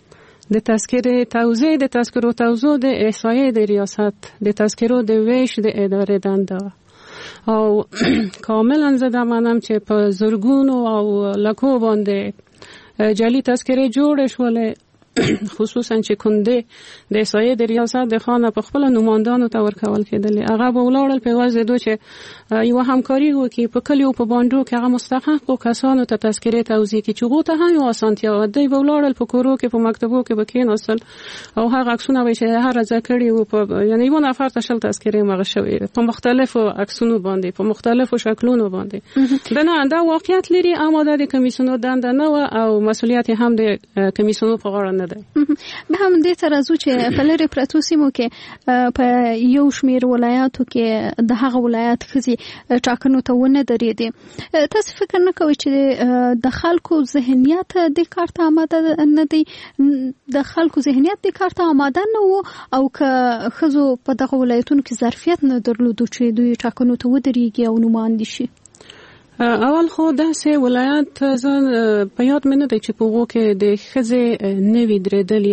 د تذکره توزیع د تذکرو توزیع د احصایې د ریاست د تذکرو د ویش د ادارې دنده او کاملا زده منم چې په زرګونو او لکو باندې جعلي تذکره جوړ شولې خصوصا چې کندې د احصایې د ریاست د خانه په خپل نمائندانو ته ورکول کېدل هغه به ولاړل په واسطه دوی چې یو همکاري وکړي په کلیو په باندې کې هغه مستحق کسانو ته تذکره توزیع کی چې غوته هم اسانتیا ودی به ولاړل په کورو کې په مکتبو کې بکیناستل او هغه عکسونه به چې هر ځکړي او په یعنی یو نفر ته شل تذکره مغه شوی په مختلفو عکسونو باندې په مختلفو شکلونو باندې دا واقعیت لري اما د کمیسیونو دنده نه او مسؤلیت هم د کمیسیونو په غاړه نه ده به هم دې ترازو چې په لری پراتو سیمو کې په یو شمیر ولایاتو کې د هغه ولایت خزي ټاکنو ته ونه درېدي تاسو فکر نه کوئ چې د خلکو ذهنیت د کارت آماده نه دی د خلکو ذهنیت د کارت آماده نه وو او که خزو په دغه ولایتونو کې ظرفیت نه درلودو چې دوی ټاکنو ته ودرېږي او نوماندي شي اول خو داسې ولایت ځان په یاد مې نه دی چې په هغو کې د ښځې نه وي درېدلې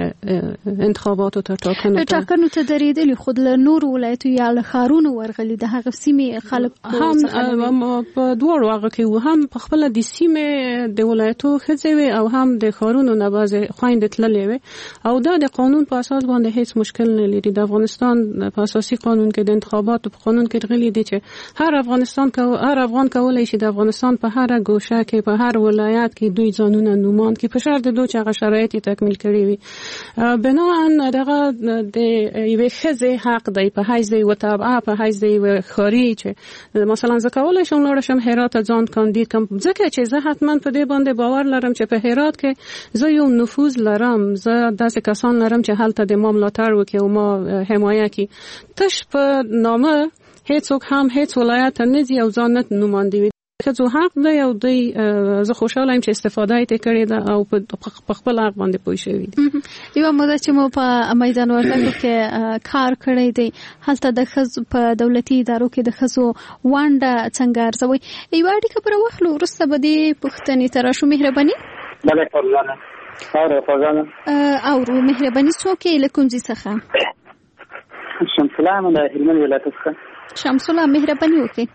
انتخاباتو ته ټاکنو ته درېدلې خو له نورو ولایتو یا له ښارونو ورغلي د هغه سیمې خلک هم په دواړو هغه کې هم په خپله د سیمې د ولایتو ښځې وې او هم د ښارونو نه بعضې خویندې تللې وې او دا د قانون په اساس باندې هیڅ مشکل نه لري د افغانستان په اساسي قانون کې د انتخاباتو په قانون کې راغلي دي چې هر افغان کولای شي د افغانستان په هر ګوشه کې په هر ولایت کې دوی ځانونه نومان کې په شرط د دوی چې هغه شرایط تکمیل کړي وي بناء دغه د یوې ښځې حق دی په حیث د یوه تابعه په حیث د یوه ښاري چې مثلا زه کولی شم لاړه شم هرات ته ځان کاندید کړم ځکه چې زه حتما په دې باندې باور لرم چې په هرات کې زه یو نفوذ لرم زه داسې کسان لرم چې هلته د ما ملاتړ وکړي او ما حمایه کړي تش په نامه هیڅوک هم هیڅ ولایت نه ځي او ځان نه نوماندي وي ښځو حق دی او دوی زه خوشحاله یم چې استفاده یې کړې ده او په خپل حق باندې پوه شوي دي یوه موده چې مو په میدان وردګو کې کار کړی دی هلته د ښځو په دولتي ادارو کې د ښځو ونډه څنګه ارزوئ یوه اړیکه پر واخلو وروسته به دې پوښتنې ته راشو مهرباني بله فرزانه اورو مهرباني څوک یې له کوم ځای څخه شمس الله د هلمند ولایت څخه شمس الله مهرباني وکړئ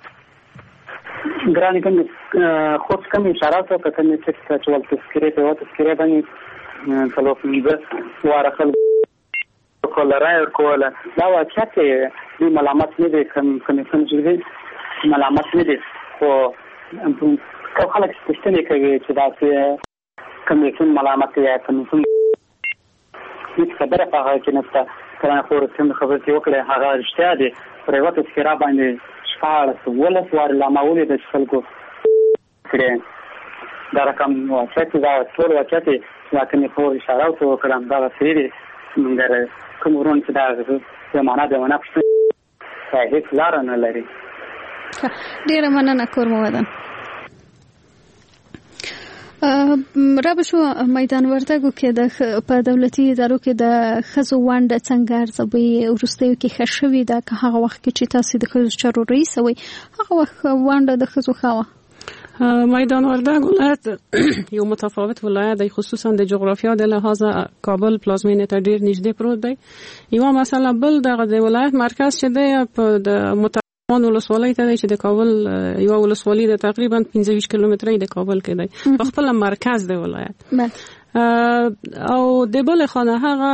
ګرانې کوم خود کم اشارات وکړه کوم چې ول تذکرې په تذکرې باندې څلور پنځه واره خلک رایه ورکوله. دا واقعیت دوی ملامت نه دي، کمیسیون چې دی ملامت نه دي، خو خلک پوښتنې کوي چې داسې کمیسیون ملامت دی یا کمیسیون هیڅ خبره په هغه کې نشته. کرانه خو رسمي خبرې چې وکړې هغه رښتیا دي. پر یوه تذکره باندې 14 وارې لامولې د خلکو کړې. دا رقم واقعیت دا ټول واقعیت لکه مې په اشاره وکړم دا صحیح دی. موږ کوم ورون چې دا زمانه پښتو هیڅ لار نه لري. ډیره مننه کورمو ودان. رابشو میدان وردګو کې د په دولتي ادارو کې د ښځو ونډه څنګه ارزوي؟ وروستیو کې ښه شوې ده که هغه وخت کې چې تاسو د ښځو چارو رئیس وئ هغه وخت ونډه د ښځو ښه وه؟ میدان وردګ ولایت یو متفاوت ولایت دی، خصوصا د جغرافیا د لحاظ کابل پلازمینې ته ډیر نږدې پروت دی. یو مثلا بل دغه د ولایت مرکز چې دی په د مترمان ولسوالۍ ته دی چې د کابل یو ولسوالۍ د تقریبا 25 کیلومترۍ د کابل کې دی، په خپل مرکز دی ولایت. او د بل خانه هغه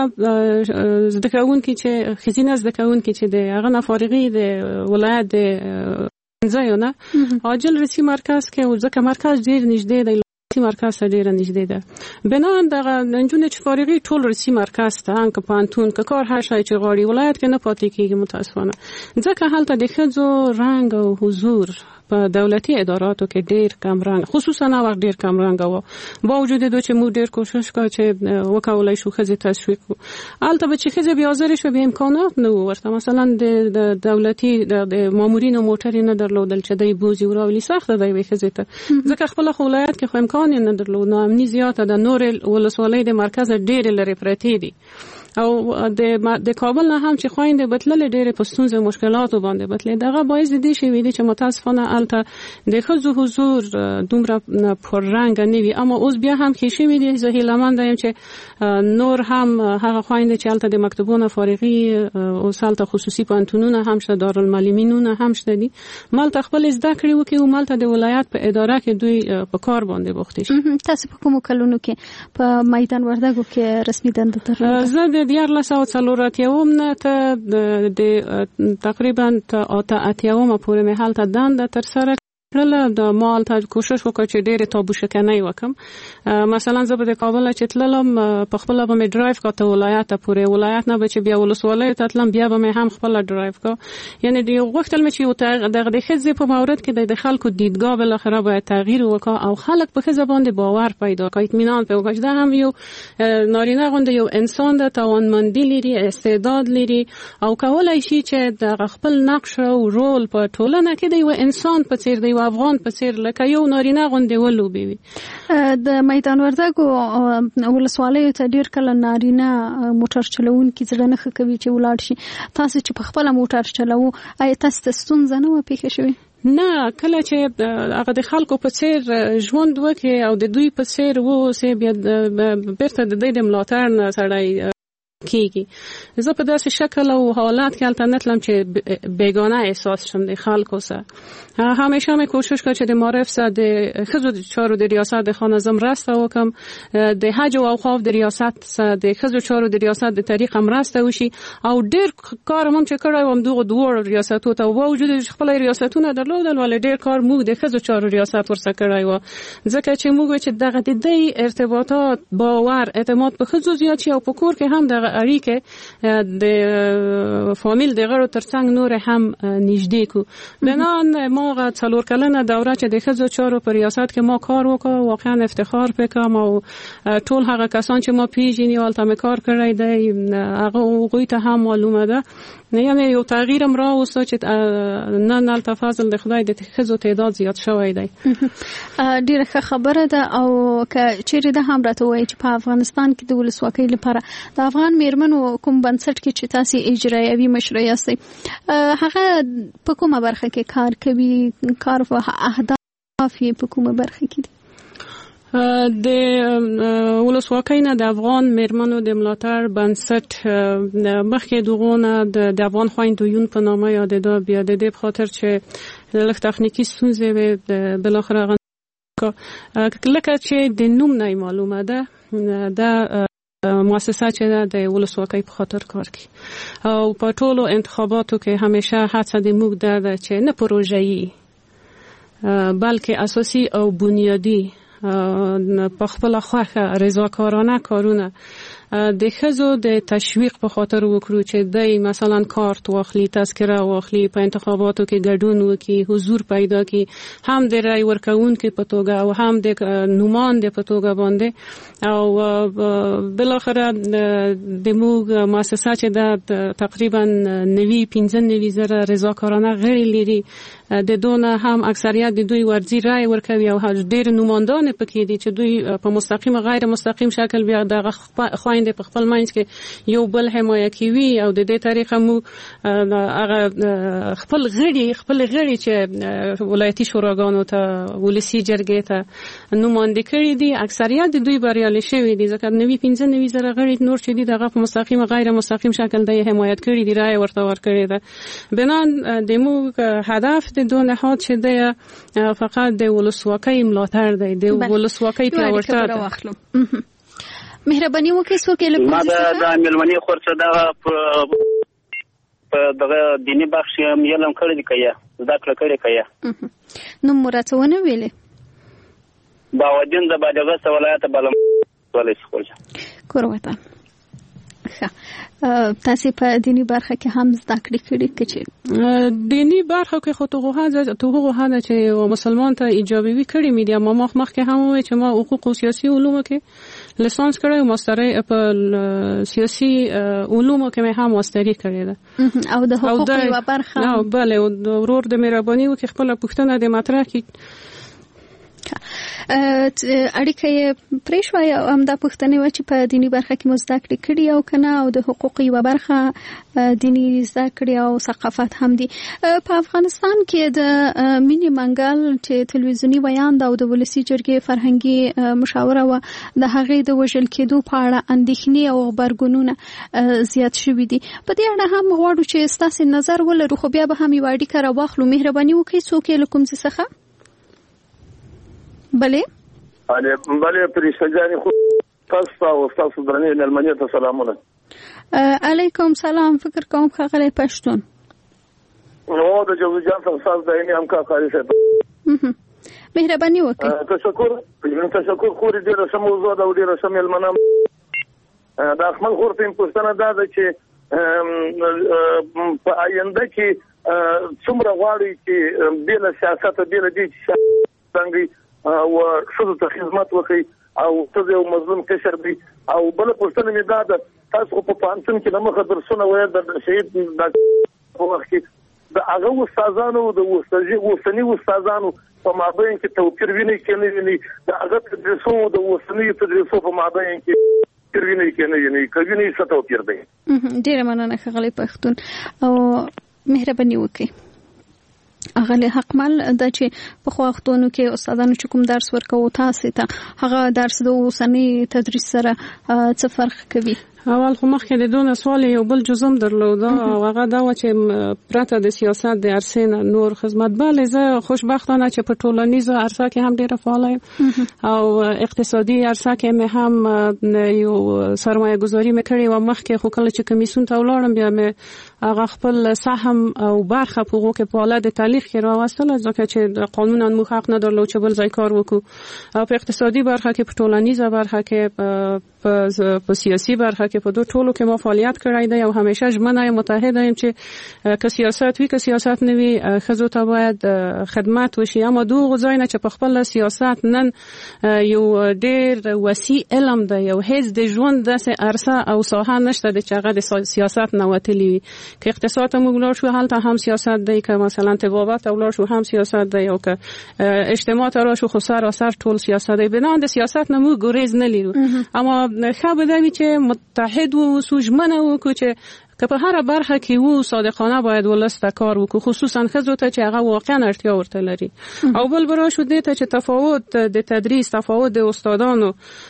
زده کوونکي چې خزینه زده کوونکي چې دی هغه نه فارغي د ولایت د ځایونه عاجل رسی مرکز کې او ځکه مرکز ډیر نږدې دی، رسی مرکز ته ډیر نږدې ده. بنان دغه نجونې چې فارغي ټول رسی مرکز ته انک پانتون که کار هر شي چې غواړي ولایت کې نه پاتې کیږي متاسفانه. ځکه هلته د ښځو رنګ او حضور په دولتي اداراتو کې ډیر کم رنګ، خصوصا هغه وخت ډیر کم رنګ و. با وجود دو چې موږ ډیر کوشش وکړو چې وکولای شو ښځې تشویق کړو. البته به چې ښځې بیا حاضر شو به امکانات نه ورته، مثلا د دولتي د مامورینو موټر نه درلودل چې دای بوزي وراولي سخت دی وي ښځې ته، ځکه خپل ولایت کې خو امکان نه درلود. نو امنیت زیاته د نور ولسوالۍ د مرکز ډیر لري پرتی دي. او د کابل نه هم چې خويندې بتللې ډېرې پستونزه مشکلاتو باندې بتلې، دغه باعث دي شوی دی چې متاسفانه الته د ښځو حضور دومره پررنګ نه وي. اما اوس بیا هم کې شوی دی زه هیلهمند یم چې نور هم هغه خويندې چې الته د مکتبونو فارغي او سالته خصوصي پانتونونه هم شته، دارالمعلمینونه هم شته دي، مالته خپل زده کړې وکړي او مالته د ولایت په اداره کې دوی په کار باندې بوخت شي. تاسو په کوم کلونو کې په میدان وردګو کې رسمي دنده درلوده؟ زه د 1940 نه ته د تقریبا ته اتیاومه پورې مې حالت دنده تر سره د مال ته کوشش وکړ چې ډېر تابو شکنۍ وکم. مثلا زه به د کابل چې تللم په خپل به مې ډرایو کاته ولایت ته پورې، ولایت نه به چې بیا ولسوالۍ ته تلم بیا به مې هم خپل ډرایو کا. یعنی د غوښتل مې چې دغه د ښځې په مورد کې د خلکو دیدګاه بل اخره باید تغییر وکړي او خلک په ښځه باندې باور پیدا کړي، اطمینان پیدا کړي. دا هم یو نارینه غوندې یو انسان د توانمندي لري، استعداد لري او کولای شي چې د خپل نقش او رول په ټولنه کې د یو انسان په څیر دی افغان په څیر لکه یو نارینه غوندې ولوبي. د میدان وردګو ولسوالۍ ته ډیر کله نارینه موټر چلوونکي زړه نه کوي چې ولاړ شي. تاسو چې په خپل موټر چلوو آیا تاسو ته ستونزه نه و پیښه شوې؟ نه، کله چې هغه د خلکو په څیر ژوند وکړي او د دوی په څیر ووسي بیا بیرته د دوی د ملاتړ نه سړی کیږي. زه په داسې شکل او حالات کې البته نتلم چې بیگانه احساس شم د خلکو سره. همیشه مې کوشش کړم چې د معرف سره د ښځو چارو د ریاست د خانزم راسته وکم، د حج او اوقاف د ریاست سره د ښځو چارو د ریاست د طریق هم راسته وشي او ډیر کار هم چې کړی وم دغه دوه ریاستو ته وجود خپل ریاستونه درلودل ولې ډیر کار موږ د ښځو چارو ریاست ورسره کړی و، ځکه چې موږ چې دغه د ارتباطات باور اعتماد په ښځو زیات شي او په کور کې هم دغه اړیکه د فامیل د غړو ترڅنګ نور هم نږدې کو. بنان ما څلور کلنه دوره چې د ښځو چارو په ریاست کې ما کار وکړ واقعا افتخار وکړم او ټول هغه کسان چې ما پیژني او تم کار کړی دی هغه هغوی ته هم معلومه ده. یعنی یو تغییر هم راوسته چې نن التفاضل د خدای د ښځو تعداد زیات شوی دی. ډیره ښه خبره ده او که چیرې ده هم راته وایي چې په افغانستان کې د ولسواکۍ لپاره د افغان میرمنو کوم بنسټ کې چې تاسو اجرایوي مشره یاستئ هغه په کومه برخه کې کار کوي؟ کار او اهداف یې په کومه برخه کې دي؟ د ولسواکۍ نه د افغان میرمنو د ملاتړ بنسټ مخکې دغونه د افغان خویندو یون په نامه یادېده، بیا د دې په خاطر چې لږ تخنیکي ستونزې وې بلاخره لکه چې د نوم نه معلومه ده د مؤسسه چې د ولسواکۍ په خاطر کار کوي او په ټولو انتخاباتو کې همیشه هڅه د موږ ده چې نه پروژه‌ای بلکې اساسي او بنیادی په خپل خوښه رضاکارانه کارونه د ښځو د تشویق په خاطر وکړو چې د مثلا کارت واخلي، تذکره واخلي، په انتخاباتو کې ګډون وکړي، حضور پیدا کړي، هم د رای ورکوونکو په توګه او هم د نوماند په توګه باندې. او بالاخره د موږ مؤسسه چې د تقریبا 95 زره رضاکارانه غړي لري، د دونه هم اکثریت د دوی ورزي رای ورکوي او ډېر نوماندان پکې دي چې دوی په مستقیم غیر مستقیم شکل بیا د خويندې په خپل منځ کې یو بل حمایه کوي او د دې طریقه مو هغه خپل غړي چې ولایتي شوراګانو ته ولسی جرګې ته نوماندې کړي دي، اکثریت د دوی بریالي شوي دي ځکه 95 زره غړي نور چې دي دغه په مستقیم غیر مستقیم شکل د حمایت کړي دي، رای ورته ورکړي ده. بنان د مو هدف د دوه نهاد چې د فقط د ولسواکۍ ملاتړ دی، د ولسواکۍ پیاوړتیا ده. مهرباني وکړئ څوک یې له ما د ملمنې خورڅه په دغه دیني بخش علم کړی دی کیا زده کړه کړی کیا نو مراتونه ویلې باودین د بادغه ولایت بلم ولې خورځه کوروته تاسو په دینی برخه کې هم زده کړې کړي دینی برخه کې خو توغه هغه چې مسلمان ته ایجابي کړی میډیا ما مخ کې هم وي چې ما حقوق او سیاسي علوم کې لیسانس کړی او ماستري په سیاسي علوم کې مې هم ماستري کړی ده او د حقوق یو برخه نو بله ورور د مهرباني وکي خپل پښتنه د مطرح کې اړیکه پرېښوي او هم د پښتنې و چې په دینی برخه کې مزده کړي او کنه او د حقوقي و برخه دینی زده کړي او ثقافت هم دي. په افغانستان کې د مینی منګل چې تلویزیونی بیان دا او د ولسی جرګې فرهنګي مشاوره و د هغې د وژل کېدو په اړه اندېښنې او خبرګونونه زیات شوي دي. په دې اړه هم غواړو چې ستاسو نظر ولرو، خو بیا به هم یو اړیکه راواخلو. مهرباني وکړئ څوک یې له کوم ځای څخه؟ بله پرشتجانی خود تاسو او تاسو درنې ملمنې ته سلامونه. علیکم سلام. فکر کوم ښاغلی پښتون نو د جوزجان څخه تاسو د اینې هم کاري شه مهرباني وکړئ. تشکر خو دې رسم موضوع دا ډېر رسم ملمنه د احمد خور ته پښتنه ده چې په آینده کې څومره غواړي چې بل سیاست بل دي څنګه او شذو ته خدمت وکړي او ته یو مظلوم کشر دی. او بل پښتنه می دا تاسو په پانتون کې نمخه درسونه وایي د شهید د په وخت کې د هغه استادانو د وسنی استادانو په مابین کې توپیر ویني کېنه د هغه تدریسو د وسنی تدریسو په مابین کې توپیر ویني کېنه کوي څه توپیر دی. ډیره مننه ښاغلی پښتون او مهرباني وکړئ. اغلی حقمل دا چې په خو وختونو کې استادانو چې کوم درس ورکوي تاسو ته هغه درس د اوسنی تدریس سره څه فرق کوي؟ اول خو مخکې د دونه سوال یو بل جزم درلوده او هغه دا و چې پرته د سیاست د عرصې نور خدمت بله زه خوشبختانه چې په ټولنیزه عرصه کې هم ډیره فعال یم او اقتصادي عرصه کې مې هم یو سرمایه گذاري مې کړې و. مخکې خو کله چې کمیسیون ته ولاړم بیا مې هغه خپل سهم او برخه په هغو کې په حالت د تعلیق کې راوستله ځکه چې قانونا موږ حق نه درلود چې بل ځای کار وکړو. او په اقتصادي برخه کې په ټولنیزه برخه کې په سیاسي برخه کې په دوه ټولو کې ما فعالیت کړی دی او همیشه ژمنه متحده یم چې که سیاست وي که سیاست نه وي ښځو ته باید خدمت وشي. اما دغه ځای نه چې په خپل سیاست نن یو ډېر وسیع علم دی، یو هیڅ د ژوند داسې عرصه او ساحه نشته د چې هغه د سیاست نه وتلی وي. که اقتصاد ته موږ ولاړ شو هلته هم سیاست دی، که مثلا طبابت ته ولاړ شو هم سیاست دی، او که اجتماع ته راشو خو سراسر ټول سیاست دی. بنا د سیاست نه موږ ګریز نه لرو. اما ښه به دا وي چې متحد وو ژمنه وکړو چې که په هر برخه کې وو صادقانه باید ولس ته کار وکړو، خصوصا ښځو ته چې هغه واقعا اړتیا ورته لري. او بل برا شو دې ته چې تفاوت د تدریس، تفاوت د استادانو،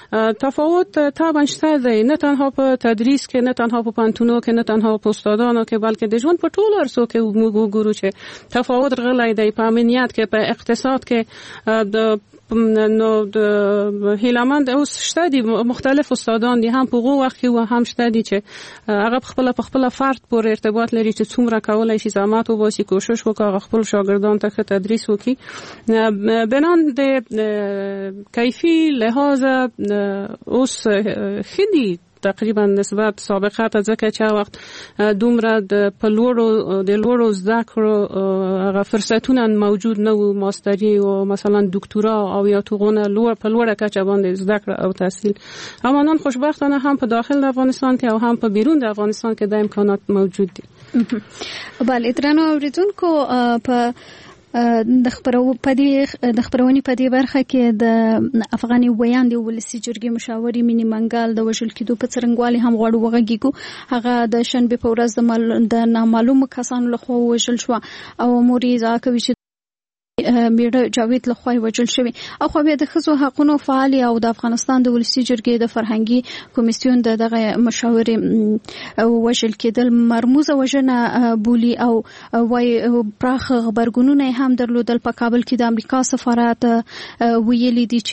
تفاوت طبعا شته دی، نه تنها په تدریس کې، نه تنها په پانتونو کې، نه تنها په استادانو کې، بلکې د ژوند په ټولو عرصو کې موږ وګورو چې تفاوت غلی دی. په امنیت کې، په اقتصاد کې، د نو هیلمند اوس شته دي مختلف استادان دي هم په هغه وخت کې و هم شته دي چې هغه خپل فرد پورې ارتباط لري چې څومره کولای شي زحمت وباسي کوشش وکړي خپل شاګردان ته تدریس وکړي بنان د کیفی لحاظ اوس خدي تقریبا نسبت سابقه ته ځکه چې وخت دومره د لوړو زده کړو هغه فرصتونه موجود نه وو ماستری او مثلا دکترا او یا توغونه په لوړه کچه باندې زده کړه او تحصیل اما نن خوشبختانه هم په داخل افغانستان کې او هم په بیرون د افغانستان کې د امکانات موجود دي. بله درنو اوریدونکو په د خبرونې په دې برخه کې د افغاني ویاند ولسی جرګې مشاوري مینی منګال د وژل کېدو په څرنګوالي هم غواړو وغږیږو. هغه د شنبه په ورځ د نامعلومو کسانو لخوا وژل شو او موري ځکه چې میړه جاوید لخوا وژل شوی او خو بیا د ښځو حقوقو فعال او د افغانستان د ولسی جرګې د فرهنګي کمیسیون دغه مشاوري وژل کېدل مرموزه وژنه بولی او وای پراخ خبرګونونه هم درلودل. په کابل کې د امریکا سفارت ویلي دي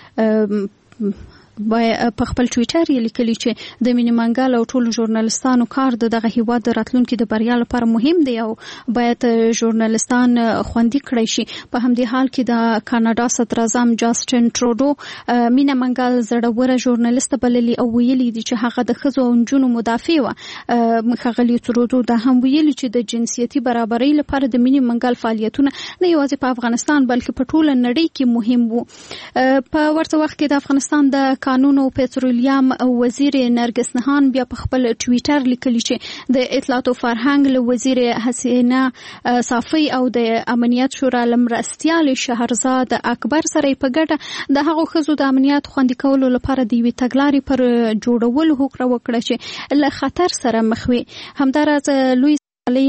چې په خپل ټویټر یې لیکلي چې د مینی منګال او ټولو ژورنالستانو کار دغه هیواد د راتلونکو د بریا لپاره مهم دی او باید ژورنالستان خوندي کړی شي. په همدې حال کې د کاناډا صدر اعظم جاستن ټروډو مینی منګال زړوره ژورنالست بللی او ویلي دي چې هغه د ښځو او نجونو مدافع و. ښاغلي ټروډو دا هم ویلي چې د جنسیتي برابرۍ لپاره د مینی منګال فعالیتونه نه یوازې په افغانستان بلکې په ټوله نړۍ کې مهم وو. په ورته وخت کې د افغانستان د قانون او پټرولیم وزیر نرګس نهان بیا په خپل ټویټر لیکلی چې د اطلاعات او فرهنګ له وزیر حسینه صافی او د امنیت شورا لمرستیال شهرزاد اکبر سره په ګډه د هغو ښځو د امنیت خوندي کولو لپاره د یوې تګلارې پر جوړولو هوکړه وکړه چې له خطر سره مخ وي. همداراز لوی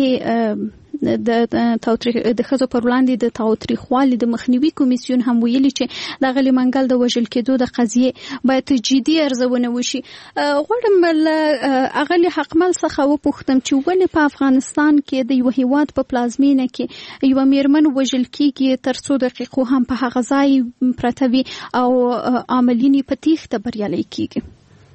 د ښځو پر وړاندې د تاوتریخوالي د مخنیوي کمیسیون هم ویلي چې د غلی منګل د وژل کېدو د قضیې باید جدي ارزونه وشي. غواړم له اغلی حقمل څخه وپوښتم چې ولې په افغانستان کې د یو هیواد په پلازمینه کې یو میرمن وژل کېږي تر څو دقیقو هم په هغه ځای پرته وي او عاملین په تیښته بریالي کېږي.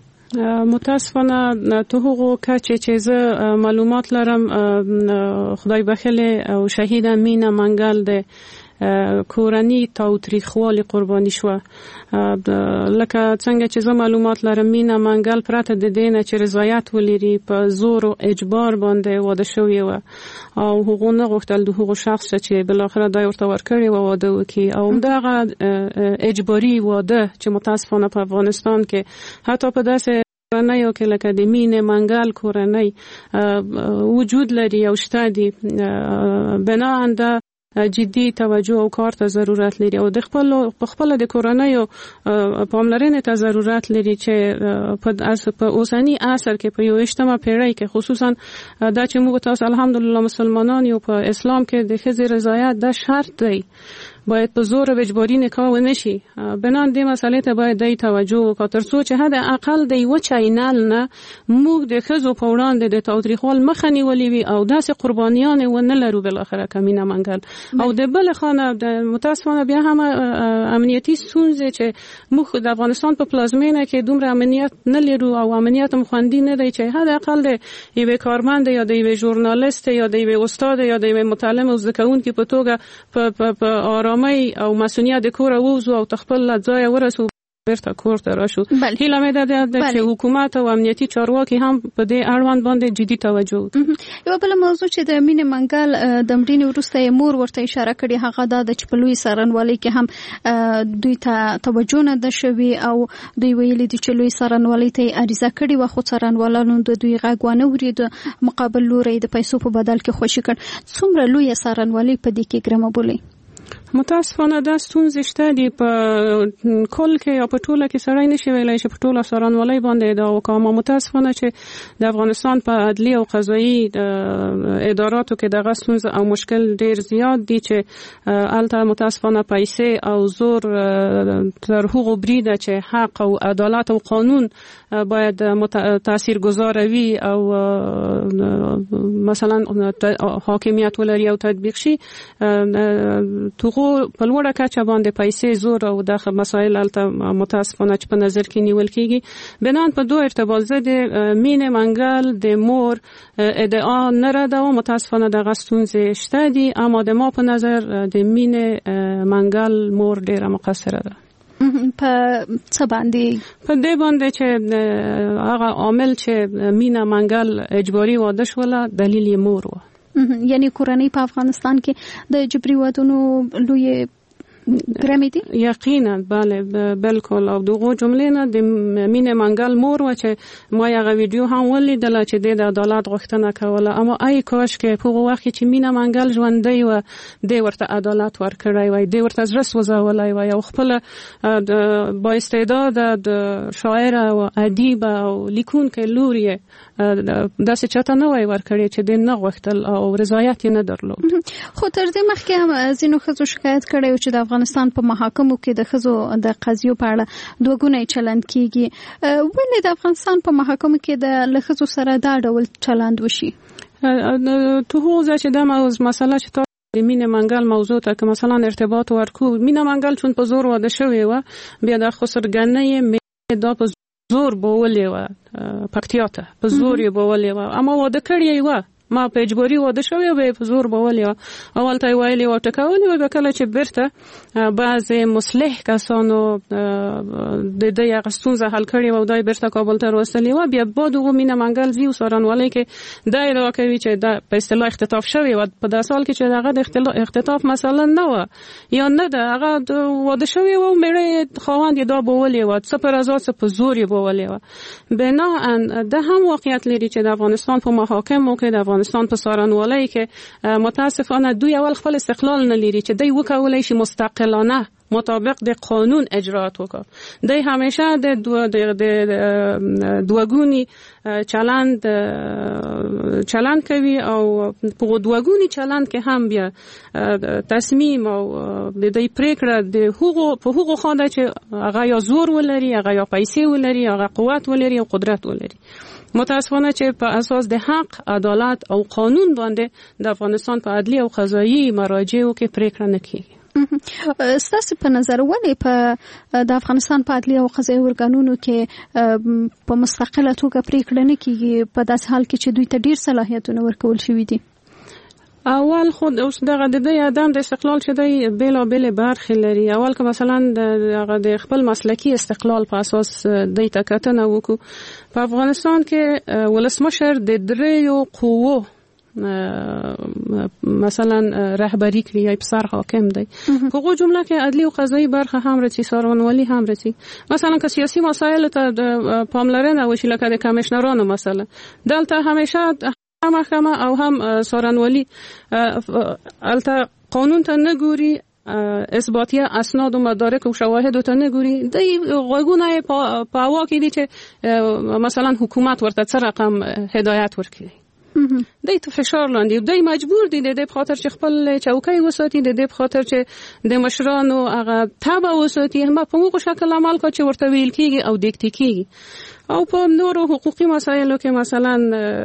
متاسفانه تو هغو کچه چې زه معلومات لرم خدای بخله او شهید مینه منګل د کورنی تاوتریخوالي قرباني شو. لکه څنګه چې زه معلومات لرم مینه منګل پرته د دینه چې رضایت ولري په زور او اجبار باندې واده شوی و او هغه نه غوښتل د هغو شخص چې بل اخر دای ورته ورکړي و واده وکي او دغه اجباري واده چې متاسفانه په افغانستان کې حتی په داسې کورنۍ او کې لکه د مینه منګل کورنۍ وجود لري او شته دي بناهن د جدي توجه او کار ته ضرورت لري او د خپل د کورنۍ او پاملرنې ته ضرورت لري چې په اوسنی عصر کې په یو اجتماع پیړۍ کې خصوصا دا چې موږ تاسو الحمدلله مسلمانان یو په اسلام کې د ښځې رضایت د شرط دی باید په زور او اجباري نکاح ونشي. بنان دې مسلې ته باید د توجه وکړو تر څو چې حد اقل د یو چینل نه موږ د ښځو په وړاندې د تاوتریخوال مخه نیولې وي او داسې قربانیان ونه لرو بل اخره کمینه منګل او د بل خانه د متاسفانه بیا هم امنیتي ستونزې چې موږ د افغانستان په پلازمینه کې دومره امنیت نه لرو او امنیت هم خوندي نه دی چې حد اقل د یو کارمند یا د یو ژورنالیست یا د یو استاد یا د یو متعلم او زدهکوونکي په توګه په او مسؤلیت د کور ووزو او تخپل ځای ورسو برته کور ته راشو. هیله مې ده چې حکومت او امنیتي چارواکي هم په دې اړوند باندې جدي توجه وکړي. یو بل موضوع چې د مینې منګل د مړینې وروسته مور ورته اشاره کړې هغه دا د چې په لوی څارنوالۍ کې هم دوی ته توجه نه ده شوې او دوی ویلي دي چې لوی څارنوالۍ ته عریضه کړې وه خو څارنوالانو د دوی غږ ونه اورېد مقابل لوری د پیسو په بدل کې خوشي کړ. څومره لویه څارنوالۍ په دې کې ګرمه بولي؟ متاسفانه دا ستونزې شته دي په کل کې یا په ټوله کې سړی نشي ویلی چې په ټوله څارنوالۍ باندې دا وکړم. متاسفانه چې د افغانستان په عدلي او قضایي اداراتو کې دغه ستونزه او مشکل ډیر زیات دي چې هلته متاسفانه پیسې او زور تر هغو بریده چې حق او عدالت او قانون باید تاثیرگذار وي او مثلا حاکمیت ولري او تطبیق شي. تو په لوړه کچه باندې پیسې زور او د مسایل الته متاسفانه چې په نظر کې نیول کیږي بنان په دوه ارتباط زه د مینې منګل د مور ادعا نه ردوم متاسفانه د غستونزې شته دي اما د ما په نظر د مینې منګل مور ډیره مقصره ده په څه باندې په دې باندې چې هغه عامل چې مینا منګل اجباري واده شوله دلیل یې مور و یعنی کورنۍ په افغانستان کې د جبري ودونو لوی ګرامي دي یقینا بله بالکل او دغه جملې نه د مینې منګل مور و چې ما یو ویډیو هم ولیدل چې د عدالت غوښتنه کوله اما ای کاش کې په وخت چې مینې منګل ژوندۍ و د ورته عدالت ورکړی وای د ورته زړه سوځولای وای او خپل با استعداد د شاعر او ادیب او لیکونکو لوري داسې چاته نه وای ورکړی چې د نه غوښتل او رضایت نه درلود خو تر دې مخکې هم ځینو ښځو شکایت کړی چې د افغانستان په محاکمو کې د ښځو د قضیو په اړه دوه ګونی چلند کیږي ولې د افغانستان په محاکمو کې د ښځو سره دا ډول چلند وشي تو هوزه چې دا مسله چې د مینې منګل موضوع ته که مثلا ارتباط ورکو مینې منګل چون په زور واده شوی و بیا د خسرګنۍ دا په زور بولې و پکتیا ته په زور یې بولې و اما واده کړی و ما په اجباري واده شوی و په زور بولې اول ته ویلې و ټکولې و کله چې برته بعض مصلح کسانو د دې غستونزه حل کړي و دای برته کابل ته وروستلې و بیا بعد و مینه منګل زیو سارنوالي کې دا ادعا کوي چې دا په اصطلاح اختطاف شوی و په داسې حال کې چې هغه د اختطاف مثلا نه و یا نه ده هغه واده شوی و مړی خواوند دا بولې و څه پر ازاد څه په زور یې بولې و بنا ده هم واقعیت لري چې د افغانستان په محاکمو کې د افغانستان په سارنوالۍ کې متاسفانه دوی اول خپل استقلال نه لري چې دوی وکولای شي مستقلانه مطابق د قانون اجرات وکړي دوی همیشه د دوګونی چلند کوي او په دوګونی چلند کې هم بیا تصمیم او د دې پریکړه د حقوقو خانه چې هغه یا زور ولري هغه یا پیسې ولري هغه قوت ولري او قدرت ولري متاسفانه چې په اساس د حق عدالت او قانون باندې د افغانستان په عدلی او قضایي مراجعو کې پریکړه نه کیږي ستاسو په نظر ولې په د افغانستان په عدلی او قضایي ارګانونو کې په مستقله توګه پریکړه نه کیږي په داس حال کې چې دوی ته ډیر صلاحیتونه ورکول شوي دي اول خود اوس دغه د ادم د استقلال چې دی بیلابل برخې لري اول که مثلا د خپل مسلکی استقلال په اساس د تکتنه وکړو په افغانستان کې ولسمشر د دریو قوو مثلا رهبری کړی یا بسر حاکم دی په جمله کې عدلی او قضایي برخه هم رسي سارنوالي هم رسي مثلا که سیاسي مسایل ته پاملرنه وشي لکه د کمشنرانو مثلا دلته همیشه محکمه او هم سارنوالي الته قانون ته نه ګوري اثباتیه اسناد و مدارک و شواهد ته نه ګوري د غوګونه په هوا کې دي چې مثلا حکومت ورته څه رقم هدایت ورکړي دوی ته فشار لاندې دوی مجبور دي د دې خاطر چې خپل چوکۍ وساتي د دې خاطر چې د مشرانو هغه تابع وساتي هم په موږ شکل عمل کوي چې ورته ویل کیږي او دیکته کیږي او په نورو حقوقي مسایلو کې مثلا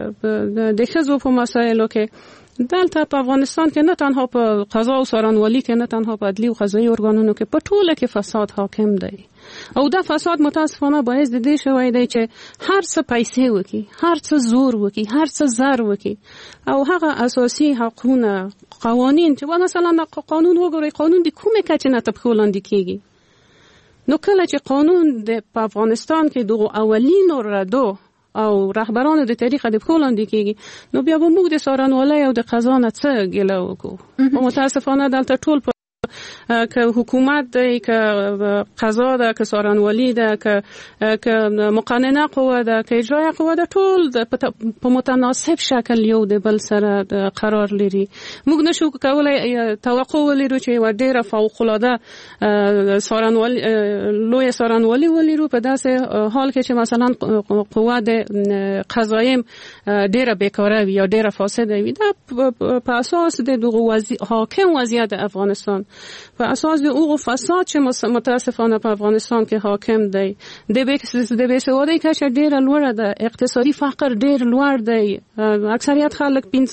د ښځو په مسایلو کې دلته په افغانستان کې نه تنها په قضا او سارنوالي کې نه تنها په عدلی او قضایي ارګانونو کې په ټوله کې فساد حاکم دی او دا فساد متاسفانه باعث د دې شوی دی چې هر څه پیسې وکي هر څه زور وکي هر څه زر وکي او هغه اساسي حقوقونه قوانین چې مثلا قانون وګورئ قانون د کومه کچې نه تطبیق لاندې کیږي نو کله چې قانون په افغانستان کې دغه اولینو ردو او رهبرانو د تاریخ د پولاندې کېږي نو بیا به موږ د سارنوالۍ او د قضا نه څه ګیله وکړو متاسفانه دلته ټول که حکومت دی که قضا ده که سارنوالي ده که مقننه قوه ده که اجرایه قوه ده ټول په متناسب شکل یو د بل سره قرار لري موږ نشو کولای توقع ولرو چې و ډیره فوق العاده سارنوالي لوی سارنوالي ولرو په داسې حال کې چې مثلا قوه د قضایم ډیره بیکاره وي یا ډیره فاسده وي دا په اساس د حاکم وضعیت افغانستان په اساس د اوغو فساد چې متاسفانه په افغانستان کې حاکم دی د بېسوادۍ کچه ډیره لوړه ده اقتصادي فقر ډیر لوړ دی اکثریت خلک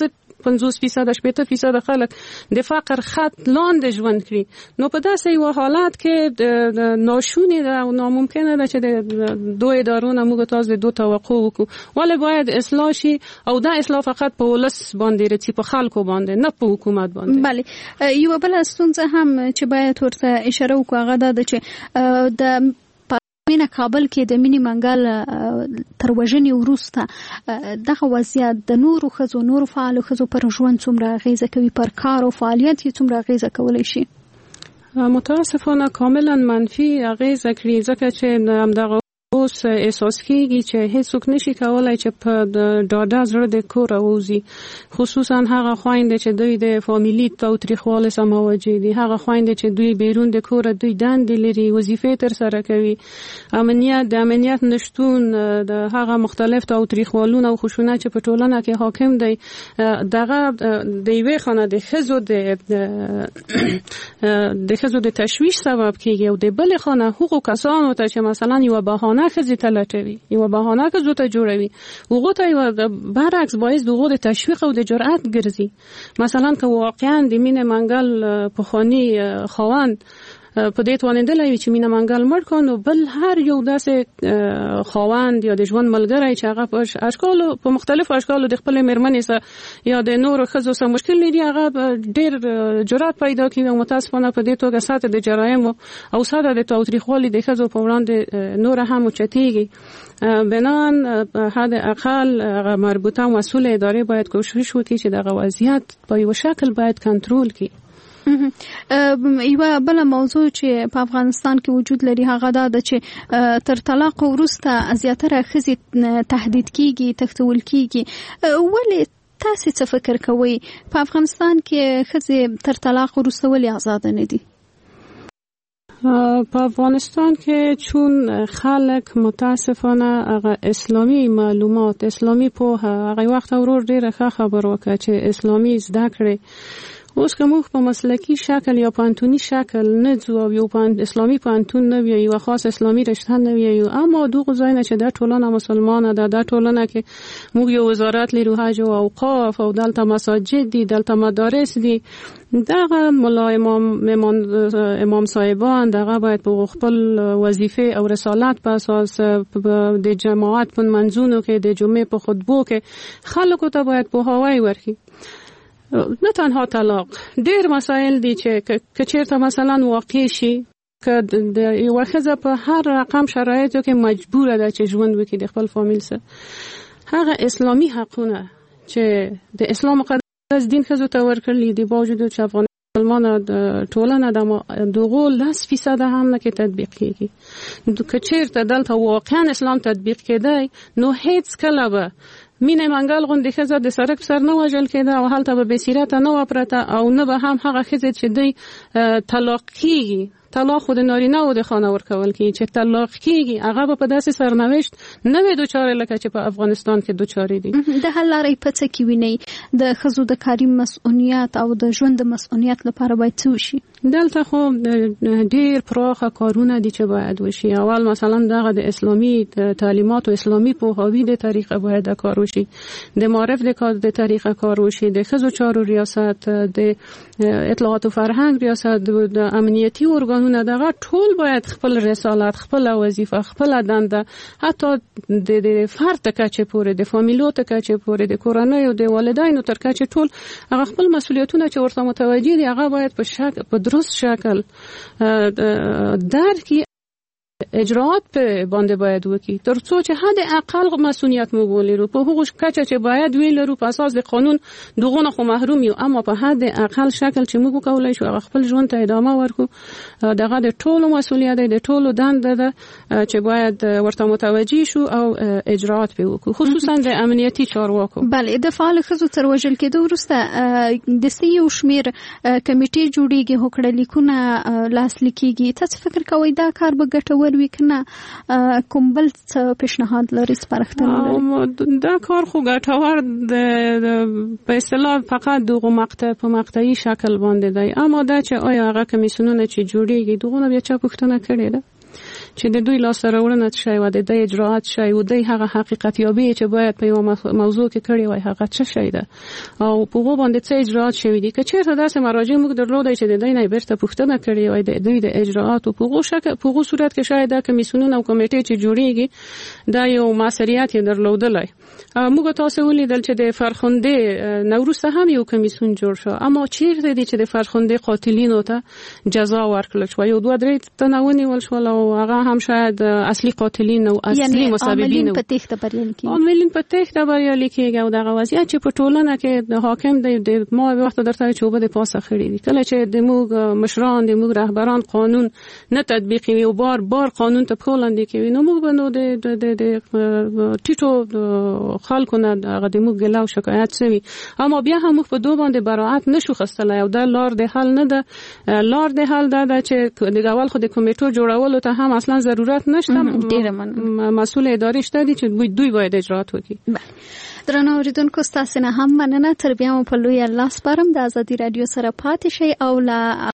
50% 80% خلک د فقر خط لاندې ژوند کړي، نو په داسې یو حالت کې ناشونی ده او ناممکنه ده چې د دوه ادارو نه موږ تاسو د دوه توقع وکړو، ولې باید اصلاح شي او دا اصلاح فقط په ولس باندې رسي، په خلکو باندې نه په حکومت باندې. بله، یو بل ستونزه هم چې باید ورته اشاره وکړو هغه دا ده چې د مینه کابل کې د مینې منګل تر وژنې وروسته دغه وضعیت د نورو ښځو نورو فعالو ښځو پر ژوند څومره اغیزه کوي، پر کار او فعالیت یې څومره اغیزه کولی شي؟ متاسفانه کاملا منفي اغیزه کړي، ځکه چې همدغه اوس احساس کیږي چې هیڅوک نشي کولای چې په ډاډه زړه د کور ووځي، خصوصا هغه خویندې چې دوی د فامیلی تاوتریخوالي سره مواجه دي، هغه خویندې چې دوی بیرون د کور دوی دندې لري، وظیفې تر سره کوي، امنیت نشټون د هغه مختلف تاوتریخوالونه او خشونت چې په ټولنه کې حاکم دی، دغه د یوې خانه د ښځو د تشویش سبب کیږي او د بل خانه حقوق کسانو ته چې مثلا یو بهانه خزي تلټوي، یو بهانه خزو ته جوړوي، هغه ته یو برعکس باعث دغه د تشویق او د جرأت ګرځي. مثلا که واقعا د مینه منګل په خاني خواند په دې توانیدلای چې مینه منګل مړ کړو، بل هر یو داسې خواند یا د ژوند ملګری چې هغه په اشکالو په مختلفو اشکالو د خپل میرمنې سره یا د نورو ښځو سره مشکل لري، هغه ډېر جرأت پیدا کوي او متاسفانه په دې توګه ساته د جرایم او ساده د تاوتریخوالي د ښځو په وړاندې نور هم اوچتېږي. بنان حد اقل مربوطه مسؤل ادارې باید کوشش وکړي چې دغه وضعیت په یو شکل باید کنټرول کړي. یو بل موضوع چې په افغانستان کې وجود لري هغه دا ده چې تر طلاق وروسته زیاتره ښځې تهدید کیږي، تښتول کیږي. ولې تاسو څه فکر کوئ په افغانستان کې ښځې تر طلاق وروسته ولې آزاد نه دي؟ په افغانستان کې چون خلک متاسفانه هغه اسلامي معلومات، اسلامي پوهه، هغه وخت ورور ډیره ښه خبر وکړه چې اسلامي زده کړي. اوس که موږ په مسلکی شکل یا پانتونی شکل نه ځو او یو اسلامي پانتون نه وي، یو خاص اسلامي رشته نه وي، اما دغه ځای نه چې د ټولنه مسلمانه ده، د ټولنه کې موږ یو وزارت لرو حج او اوقاف او دلته مساجد دي، دلته مدارس دي، دغه مولا امام صاحبان دغه باید په خپل وظیفه او رسالت په اساس د جماعت په منځونو کې د جمعې په خطبو کې خلکو ته باید پوهاوی ورکړي. نه تنها طلاق، ډېر مسائل دي چې چېرته مثلا واقع شي که د یو ښځه په هر رقم شرایطو کې مجبوره ده چې ژوند وکړي د خپل فامیل سره، هغه اسلامي حقونه چې د اسلام مقدس دین ښځو ته ورکړي دي، باوجود چې مسلمانه ټولنه دغه 10% هم نه کې تطبیق کیږي. که چېرته دلته واقعا اسلام تطبیق کېدی نو هیڅ کله به مینه منګل غوندې ښځه د سړک سر نه وژل کېده او هلته به بېسیرته نه وه پرته او نه به هم هغه ښځې چې دوی طلاق کیږي، طلاق خو د نارینه و د خانه ورکول کیږي، چې طلاق کیږي هغه به په داسې سرنوشت نه وي دوچارې لکه چې په افغانستان کې دوچارې دي. د حل لارې په څه کې وینئ؟ د ښځو د کاري مسؤلیت او د ژوند د مسؤلیت لپاره باید څه وشي؟ دلته خو ډېر پراخه کارونه دي چې باید وشي. اول مثلا دغه د اسلامي تعلیمات او اسلامي پوهاوی د طریقه باید کار وشي، د معرف د طریقه کار وشي، د ښځو چارو ریاست، د اطلاعات او فرهنګ ریاست، د امنیتي ارګانونه دغه ټول باید خپل رسالت، خپل وظیفه، خپل دنده، حتی د فرد ته کچې پورې، د فامیلو ته کچې پورې، د کورنۍ او د والدینو تر کچې ټول هغه خپل مسؤلیتونه چې ورته متوجه دي هغه باید په درست شکل درک اجراات په باندې باید وکړي، ترڅو چې حد اقل مسؤلیت مو ولرو په هغه کچه چې باید ویلرو په اساس د قانون دغه نه خو محروم یو، اما په حد اقل شکل چې موږ کولای شو خپل ژوند ته ادامه ورکړو. دغه د ټولو مسؤلیت دی، د ټولو دنده ده چې باید ورته متوجي شو او اجراات به وکړو، خصوصا د امنیتي چارواکو. بله، د فعال ښځو تر وژل کېدو وروسته د یو شمېر کمیټې جوړېږي، هوکړه لیکونه لاسلیک کېږي. تاسو فکر کوئ دا کار به ګټور وي که نه؟ کوم بل څه پیشنهاد لرئ سپارښتنه لرئ؟ دا کار خو ګټور په اصطلاح فقط دغه په مقطعي شکل باندې دی، اما دا چې آیا هغه کمیسیونونه چې جوړېږي دغه بیا چا پوښتنه کړې ده چې د دوی لاس راوړنه شي او د اجراات شي او د هغه حقیقت یابي چې باید په یو موضوع کې کړی وای هغه څه شي ده او په هغه باندې څه اجراات شوي دي. که چیرته داسې مراجع موږ درلودای چې د دوی نه بیرته پوښتنه کړې وای د دوی د اجراات او په هغه صورت کې شاید د کمیسیونونو او کمیټې چې جوړیږي دا یو مسؤلیت درلودلای. موږ تاسو ولیدل چې د فرخنده نوروز هم یو کمیسیون جوړ شو، اما چیرته دي چې د فرخنده قاتلینو ته جزا ورکړل شو؟ یو دوه درې تناونی ول شو او هغه هم شاید اصلي قاتلین او اصلي مسببین په تخته بریالي کیږي. عاملین په تخته بریالي کیږي او دغه وضعیت چې په ټولنه کې د حاکم د ما وخت درته چوبه د پاسه خړې دي. کله چې د موږ مشران د موږ رهبران قانون نه تطبیقوي او بار قانون ته پولاندې کوي، نو موږ بنو د ټیټو خلکو نه هغه د موږ ګلاو شکایت سوي، اما بیا هم په دوه باندې براءت نشو خستلای او دا لار د حل نه ده. لار د حل ده چې د اول خو د کمیټو جوړولو ته هم اصلا ضرورت نشته. مسئول اداري شته دي چې دوی باید اجرات وکړي. درنو اوریدونکو ستاسو نه هم مننه. تر بیا مو په لوی الله سپارم. د ازادي رادیو سره پاتې شئ او لا